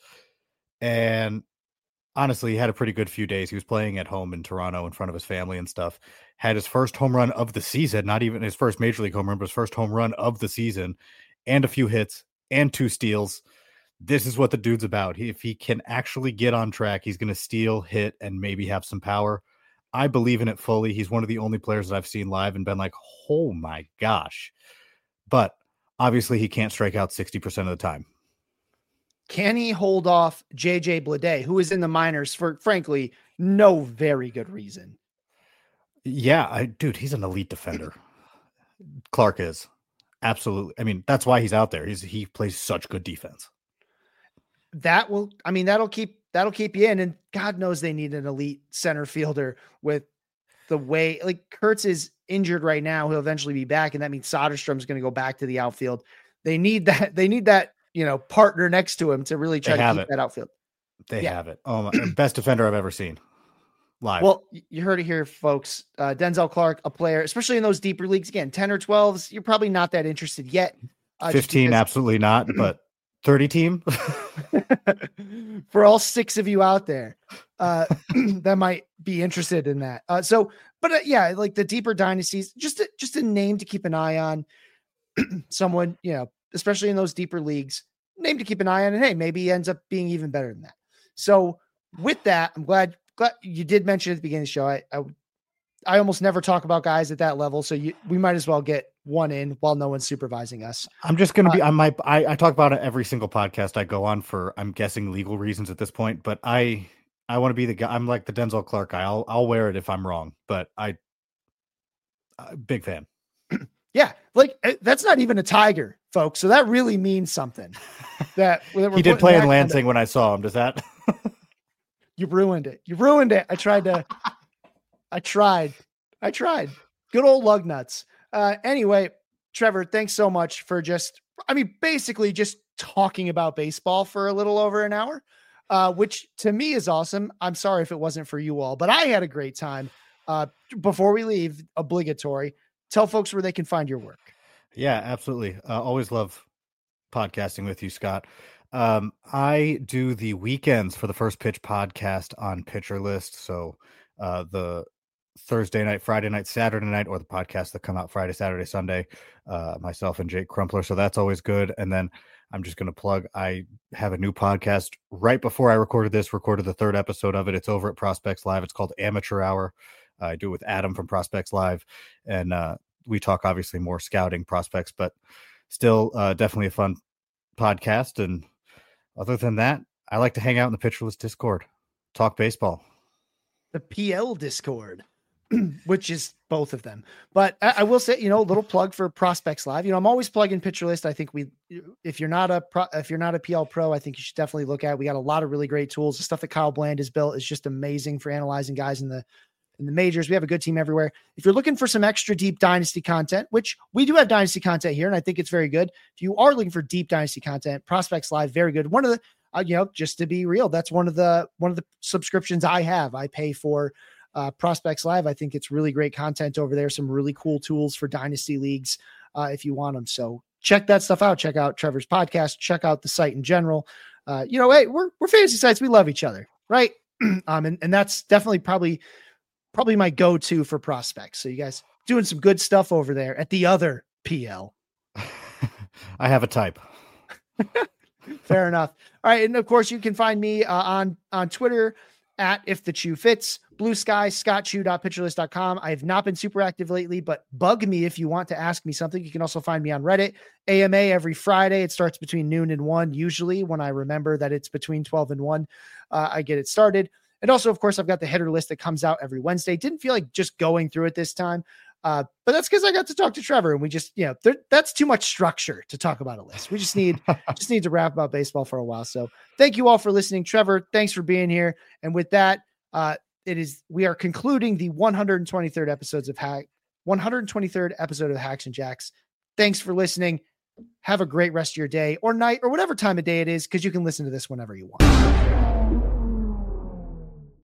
And honestly, he had a pretty good few days. He was playing at home in Toronto in front of his family and stuff. Had his first home run of the season, not even his first major league home run, but his first home run of the season, and a few hits and 2 steals. This is what the dude's about. If he can actually get on track, he's going to steal, hit, and maybe have some power. I believe in it fully. He's one of the only players that I've seen live and been like, oh my gosh. But obviously he can't strike out 60% of the time. Can he hold off JJ Bleday, who is in the minors for, frankly, no very good reason? Yeah, dude, he's an elite defender. Clark is. Absolutely. I mean, that's why he's out there. He plays such good defense. That'll keep you in. And God knows they need an elite center fielder with the way, like Kurtz is injured right now. He'll eventually be back. And that means Soderstrom's going to go back to the outfield. They need that, partner next to him to really try to keep that outfield. They have it. Oh, my, best defender I've ever seen live. Well, you heard it here, folks. Denzel Clark, a player, especially in those deeper leagues, again, 10 or 12s, you're probably not that interested yet. 15, absolutely not, but 30 team. For all 6 of you out there that might be interested in that. Yeah, like the deeper dynasties, just a name to keep an eye on. Someone, especially in those deeper leagues, name to keep an eye on. And hey, maybe he ends up being even better than that. So with that, I'm glad you did mention at the beginning of the show. I almost never talk about guys at that level. So we might as well get one in while no one's supervising us. I'm just going to be, I talk about it every single podcast I go on for, I'm guessing legal reasons at this point, but I want to be the guy. I'm like the Denzel Clark guy. I'll wear it if I'm wrong, but big fan. Yeah. Like that's not even a Tiger, folks. So that really means something that he did play in Lansing when I saw him. Does that? You ruined it. I tried. Good old lug nuts. Anyway, Trevor, thanks so much for basically just talking about baseball for a little over an hour, which to me is awesome. I'm sorry if it wasn't for you all, but I had a great time. Before we leave, obligatory, tell folks where they can find your work. Yeah, absolutely. Always love podcasting with you, Scott. I do the weekends for the First Pitch podcast on Pitcher List. So the Thursday night, Friday night, Saturday night, or the podcasts that come out Friday, Saturday, Sunday, myself and Jake Crumpler. So that's always good. And then I'm just going to plug, I have a new podcast right before I recorded the 3rd episode of it. It's over at Prospects Live. It's called Amateur Hour. I do it with Adam from Prospects Live. And we talk obviously more scouting prospects, but still definitely a fun podcast. And other than that, I like to hang out in the Pitcher List Discord, talk baseball. The PL Discord, which is both of them. But I will say, a little plug for Prospects Live. I'm always plugging Pitcher List. I think if you're not a PL pro, I think you should definitely look at it. We got a lot of really great tools. The stuff that Kyle Bland has built is just amazing for analyzing guys in the majors. We have a good team everywhere. If you're looking for some extra deep dynasty content, which we do have dynasty content here, and I think it's very good. If you are looking for deep dynasty content, Prospects Live, very good. One of the, just to be real, that's one of the subscriptions I have. I pay for Prospects Live. I think it's really great content over there. Some really cool tools for dynasty leagues if you want them. So check that stuff out. Check out Trevor's podcast. Check out the site in general. Hey, we're fantasy sites. We love each other, right? And that's definitely probably my go-to for prospects. So you guys doing some good stuff over there at the other PL. I have a type. Fair enough. All right. And of course you can find me on Twitter at If the Chew Fits, Blue Sky, scottchew.pitcherlist.com. I have not been super active lately, but bug me if you want to ask me something. You can also find me on Reddit, AMA every Friday. It starts between noon and 1. Usually when I remember that it's between 12 and 1, I get it started. And also, of course, I've got the hitter list that comes out every Wednesday. Didn't feel like just going through it this time. But that's because I got to talk to Trevor, and we just, that's too much structure to talk about a list. We just need to rap about baseball for a while. So thank you all for listening. Trevor, thanks for being here. And with that, we are concluding the 123rd episode of Hacks and Jacks. Thanks for listening. Have a great rest of your day or night or whatever time of day it is, because you can listen to this whenever you want.